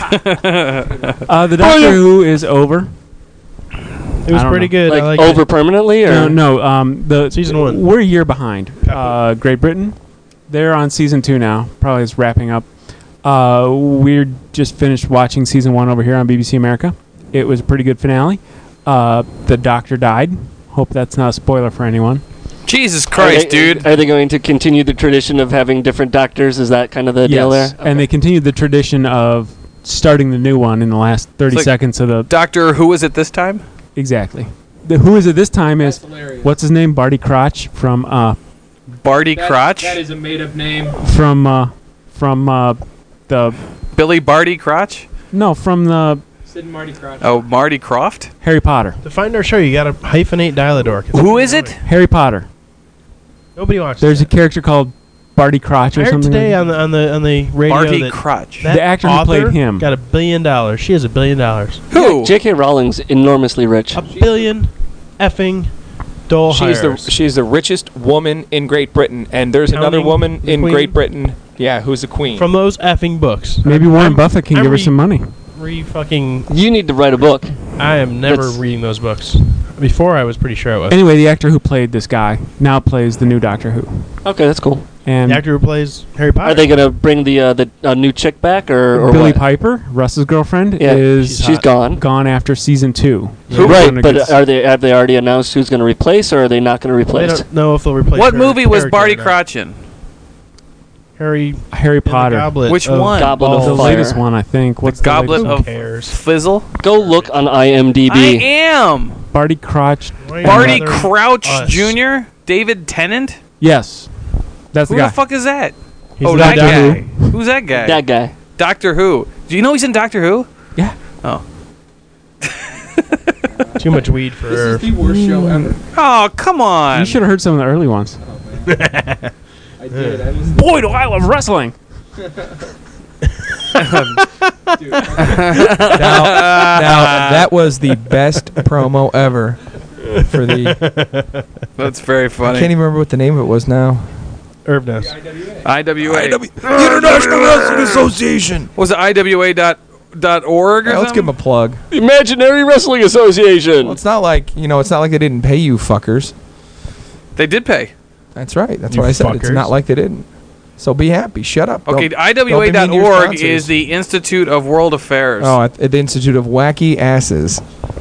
Uh, the Doctor Who is over. It was I don't pretty know. good. Like I like over it. permanently, or No, no. Um, the Season one. We're a year behind. Uh, Great Britain, they're on season two now. Probably is wrapping up. Uh, we're just finished watching season one over here on B B C America. It was a pretty good finale. Uh, the Doctor died. Hope that's not a spoiler for anyone. Jesus Are Christ, they- dude. Are they going to continue the tradition of having different doctors? Is that kind of the deal Yes. there? And they continued the tradition of starting the new one in the last thirty It's like- seconds of the Doctor, who was it this time? exactly. The who is it this time is what's his name? Barty Crotch from uh Barty Crotch? is a made-up name. from uh from uh the Billy Barty Crotch? no from the Sid and Marty Crotch. Oh, Marty Croft? Harry Potter. To find our show, you got to hyphenate Dialador. Who is it? Harry Potter. Nobody watched. There's a that. character called Barty Crotch I or heard something. today like on the on the on the radio Barty that Crotch. that The actor who author played him. got a billion dollars. She has a billion dollars. Who? J K. Rowling's enormously rich. A billion effing dole She's the hires. she's the richest woman in Great Britain, and there's another Counting woman the in queen? Great Britain. Yeah, who's a queen? From those effing books. Maybe Warren I'm- Buffett can I'm give her re- some money. Re fucking. You need to write a book. I am never That's- reading those books. Before I was pretty sure I was. Anyway, the actor who played this guy now plays the new Doctor Who. Okay, that's cool. And the actor who plays Harry Potter. Are they going to bring the uh, the uh, new chick back, or, or Billy what? Piper, Russ's girlfriend, Yeah, is she's She's hot. gone. gone after season two. Yeah. Right, Gonna but get- are they have they already announced who's going to replace, or are they not going to They replace? don't know if they'll replace. What her movie was character Barty or not. Crotch in? Harry Harry in the Potter. Goblet Which of one? Goblet of The Balls. Fire. latest one, I think. What's The Goblet the Who of cares? Fizzle. Go look on I M D I B. am Barty Crouch? Why Barty rather Crouch us? Junior David Tennant. Yes, that's Who the the guy. fuck is that? He's oh, the that Doctor guy. Who. Who's that guy? That guy. Doctor Who. Do you know he's in Doctor Who? Yeah. Oh. Too much weed for This her. is the worst show ever. Oh, come on. You should have heard some of the early ones. I did. I listened Boy, do I love wrestling! now, now that was the best promo ever for the. That's very I funny. can't even remember what the name of it was now. Herb knows. I W A. International Wrestling Association. Was it I W A dot dot org or Yeah, let's give something? them a plug. Imaginary Wrestling Association. Well, it's not like you know. It's not like they didn't pay you fuckers. They did pay. That's right. That's You what I said. It's fuckers. not like they didn't. So be happy. Shut up. Okay, Don't- I W A dot don't demean your org sponsors. is the Institute of World Affairs. Oh, at, at the Institute of Wacky Asses.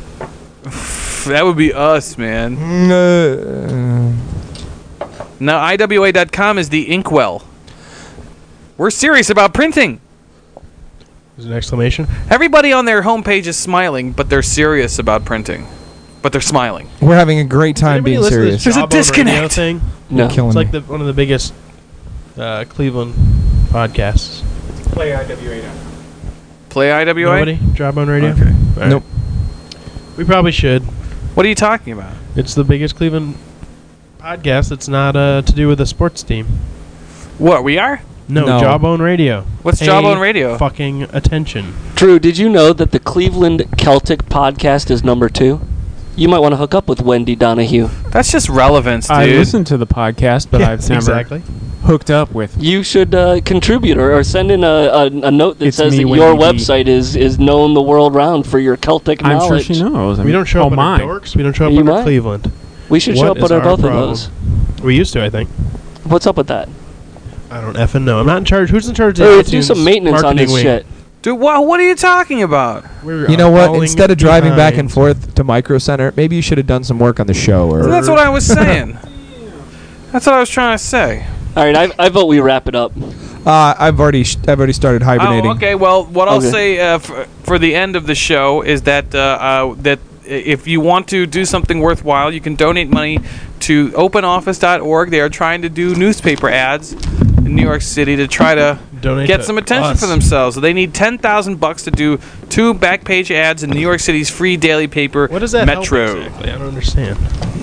That would be us, man. Uh, Now, I W A dot com is the Inkwell. We're serious about printing. There's an exclamation. Everybody on their homepage is smiling, but they're serious about printing. But they're smiling. we're having a great time Anybody being listen to serious. this There's a Jawbone Radio disconnect. thing? No. You're killing It's like me. the, one of the biggest uh, Cleveland podcasts. Play I W A. Play I W A? Nobody? Jawbone Radio? Okay. All right. Nope. We probably should. What are you talking about? It's the biggest Cleveland podcast that's not uh, to do with a sports team. What, we are? No, No. Jawbone Radio. What's Pay Jawbone Radio? Fucking attention. Drew, did you know that the Cleveland Celtic podcast is number two? You might want to hook up with Wendy Donahue. That's just relevance, dude. I listened to the podcast, but I've Yes, never exactly. hooked up with. You should uh, contribute or, or send in a, a, a note that It's says me, that your Wendy D. website is, is known the world round for your Celtic I'm sure knowledge. she knows. I We mean, don't show oh up mine. under Dorks. We don't show up You under might. Cleveland. We should What show up is under our both problem? of those. We used to, I think. What's up with that? I don't effing know. I'm not in charge. Who's in charge of Hey, the let's do iTunes some maintenance on marketing this wing? shit. Dude, wha- what are you talking about? We're, You uh, know what? falling Instead of driving back and behind. forth to Micro Center, maybe you should have done some work on the show. Or That's what I was saying. That's what I was trying to say. All right, I, I vote we wrap it up. uh, I've already sh- I've already started hibernating. Oh, okay. Well, what I'll Okay. say uh, f- for the end of the show is that uh, uh, that i- if you want to do something worthwhile, you can donate money to open office dot org. They are trying to do newspaper ads in New York City to try to Donate get to some attention us. for themselves. So they need ten thousand bucks to do two back page ads in New York City's free daily paper, What does that help Metro. exactly? I don't understand.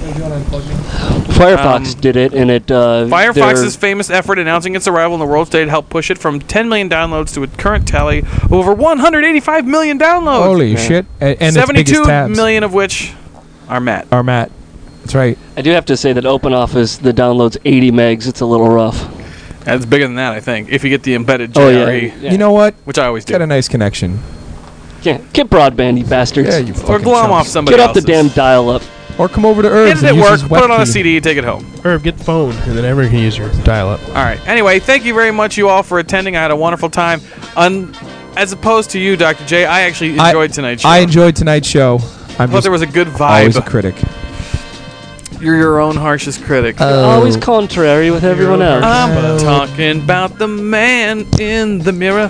Firefox Um, did it, and it. Uh, Firefox's famous effort announcing its arrival in the world today helped push it from ten million downloads to a current tally of over one hundred eighty-five million downloads. Holy shit! A- and its seventy-two biggest tabs million of which are Matt. are Matt. That's right. I do have to say that OpenOffice, the download's eighty megs. It's a little rough. That's bigger than that, I think, if you get the embedded Oh, J yeah. R E, yeah. You know what? which I always do. Get a nice connection. Yeah, get broadband, you bastards. Yeah, you Or fucking glom off chumps. somebody get off the else's. damn dial-up. Or come over to Get Herbs it at and use work, his put it on a web C D, take it home. Herb, get the phone, and then everyone can use your dial-up. All right. Anyway, thank you very much, you all, for attending. I had a wonderful time. Un- as opposed to you, Doctor J, I actually I- enjoyed tonight's show. I enjoed tonight's show. I'm I thought just there was a good always a vibe. critic. You're your own harshest critic. Uh, Always contrary with everyone You're else. I'm Oh. talking about the man in the mirror.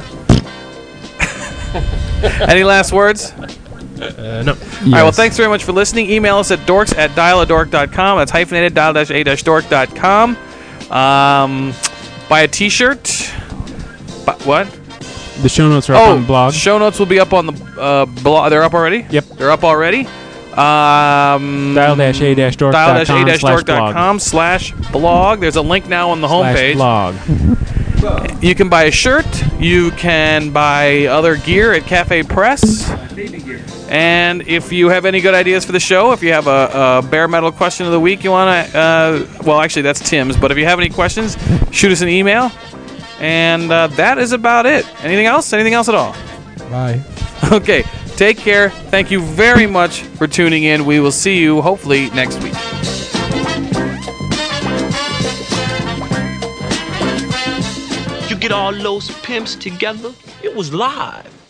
Any last words? Uh, no. All right, well, thanks very much for listening. Email us at dorks at dial a dork dot com. That's hyphenated, dial dash a dash dork dot com. Um, buy a t-shirt. Bu- what? The show notes are up on the blog. Show notes will be up on the uh, blog. They're up already? Yep. They're up already. Um, dial dash a dash dork dial dot dash a com dash slash dork dot blog. com slash blog. There's a link now on the Slash homepage. blog. You can buy a shirt. You can buy other gear at Cafe Press. And if you have any good ideas for the show, if you have a, a bare metal question of the week you want to, uh, well, actually, that's Tim's. But if you have any questions, shoot us an email. And uh, that is about it. Anything else? Anything else at all? Bye. Okay. Take care. Thank you very much for tuning in. We will see you hopefully next week. You get all those pimps together, it was live.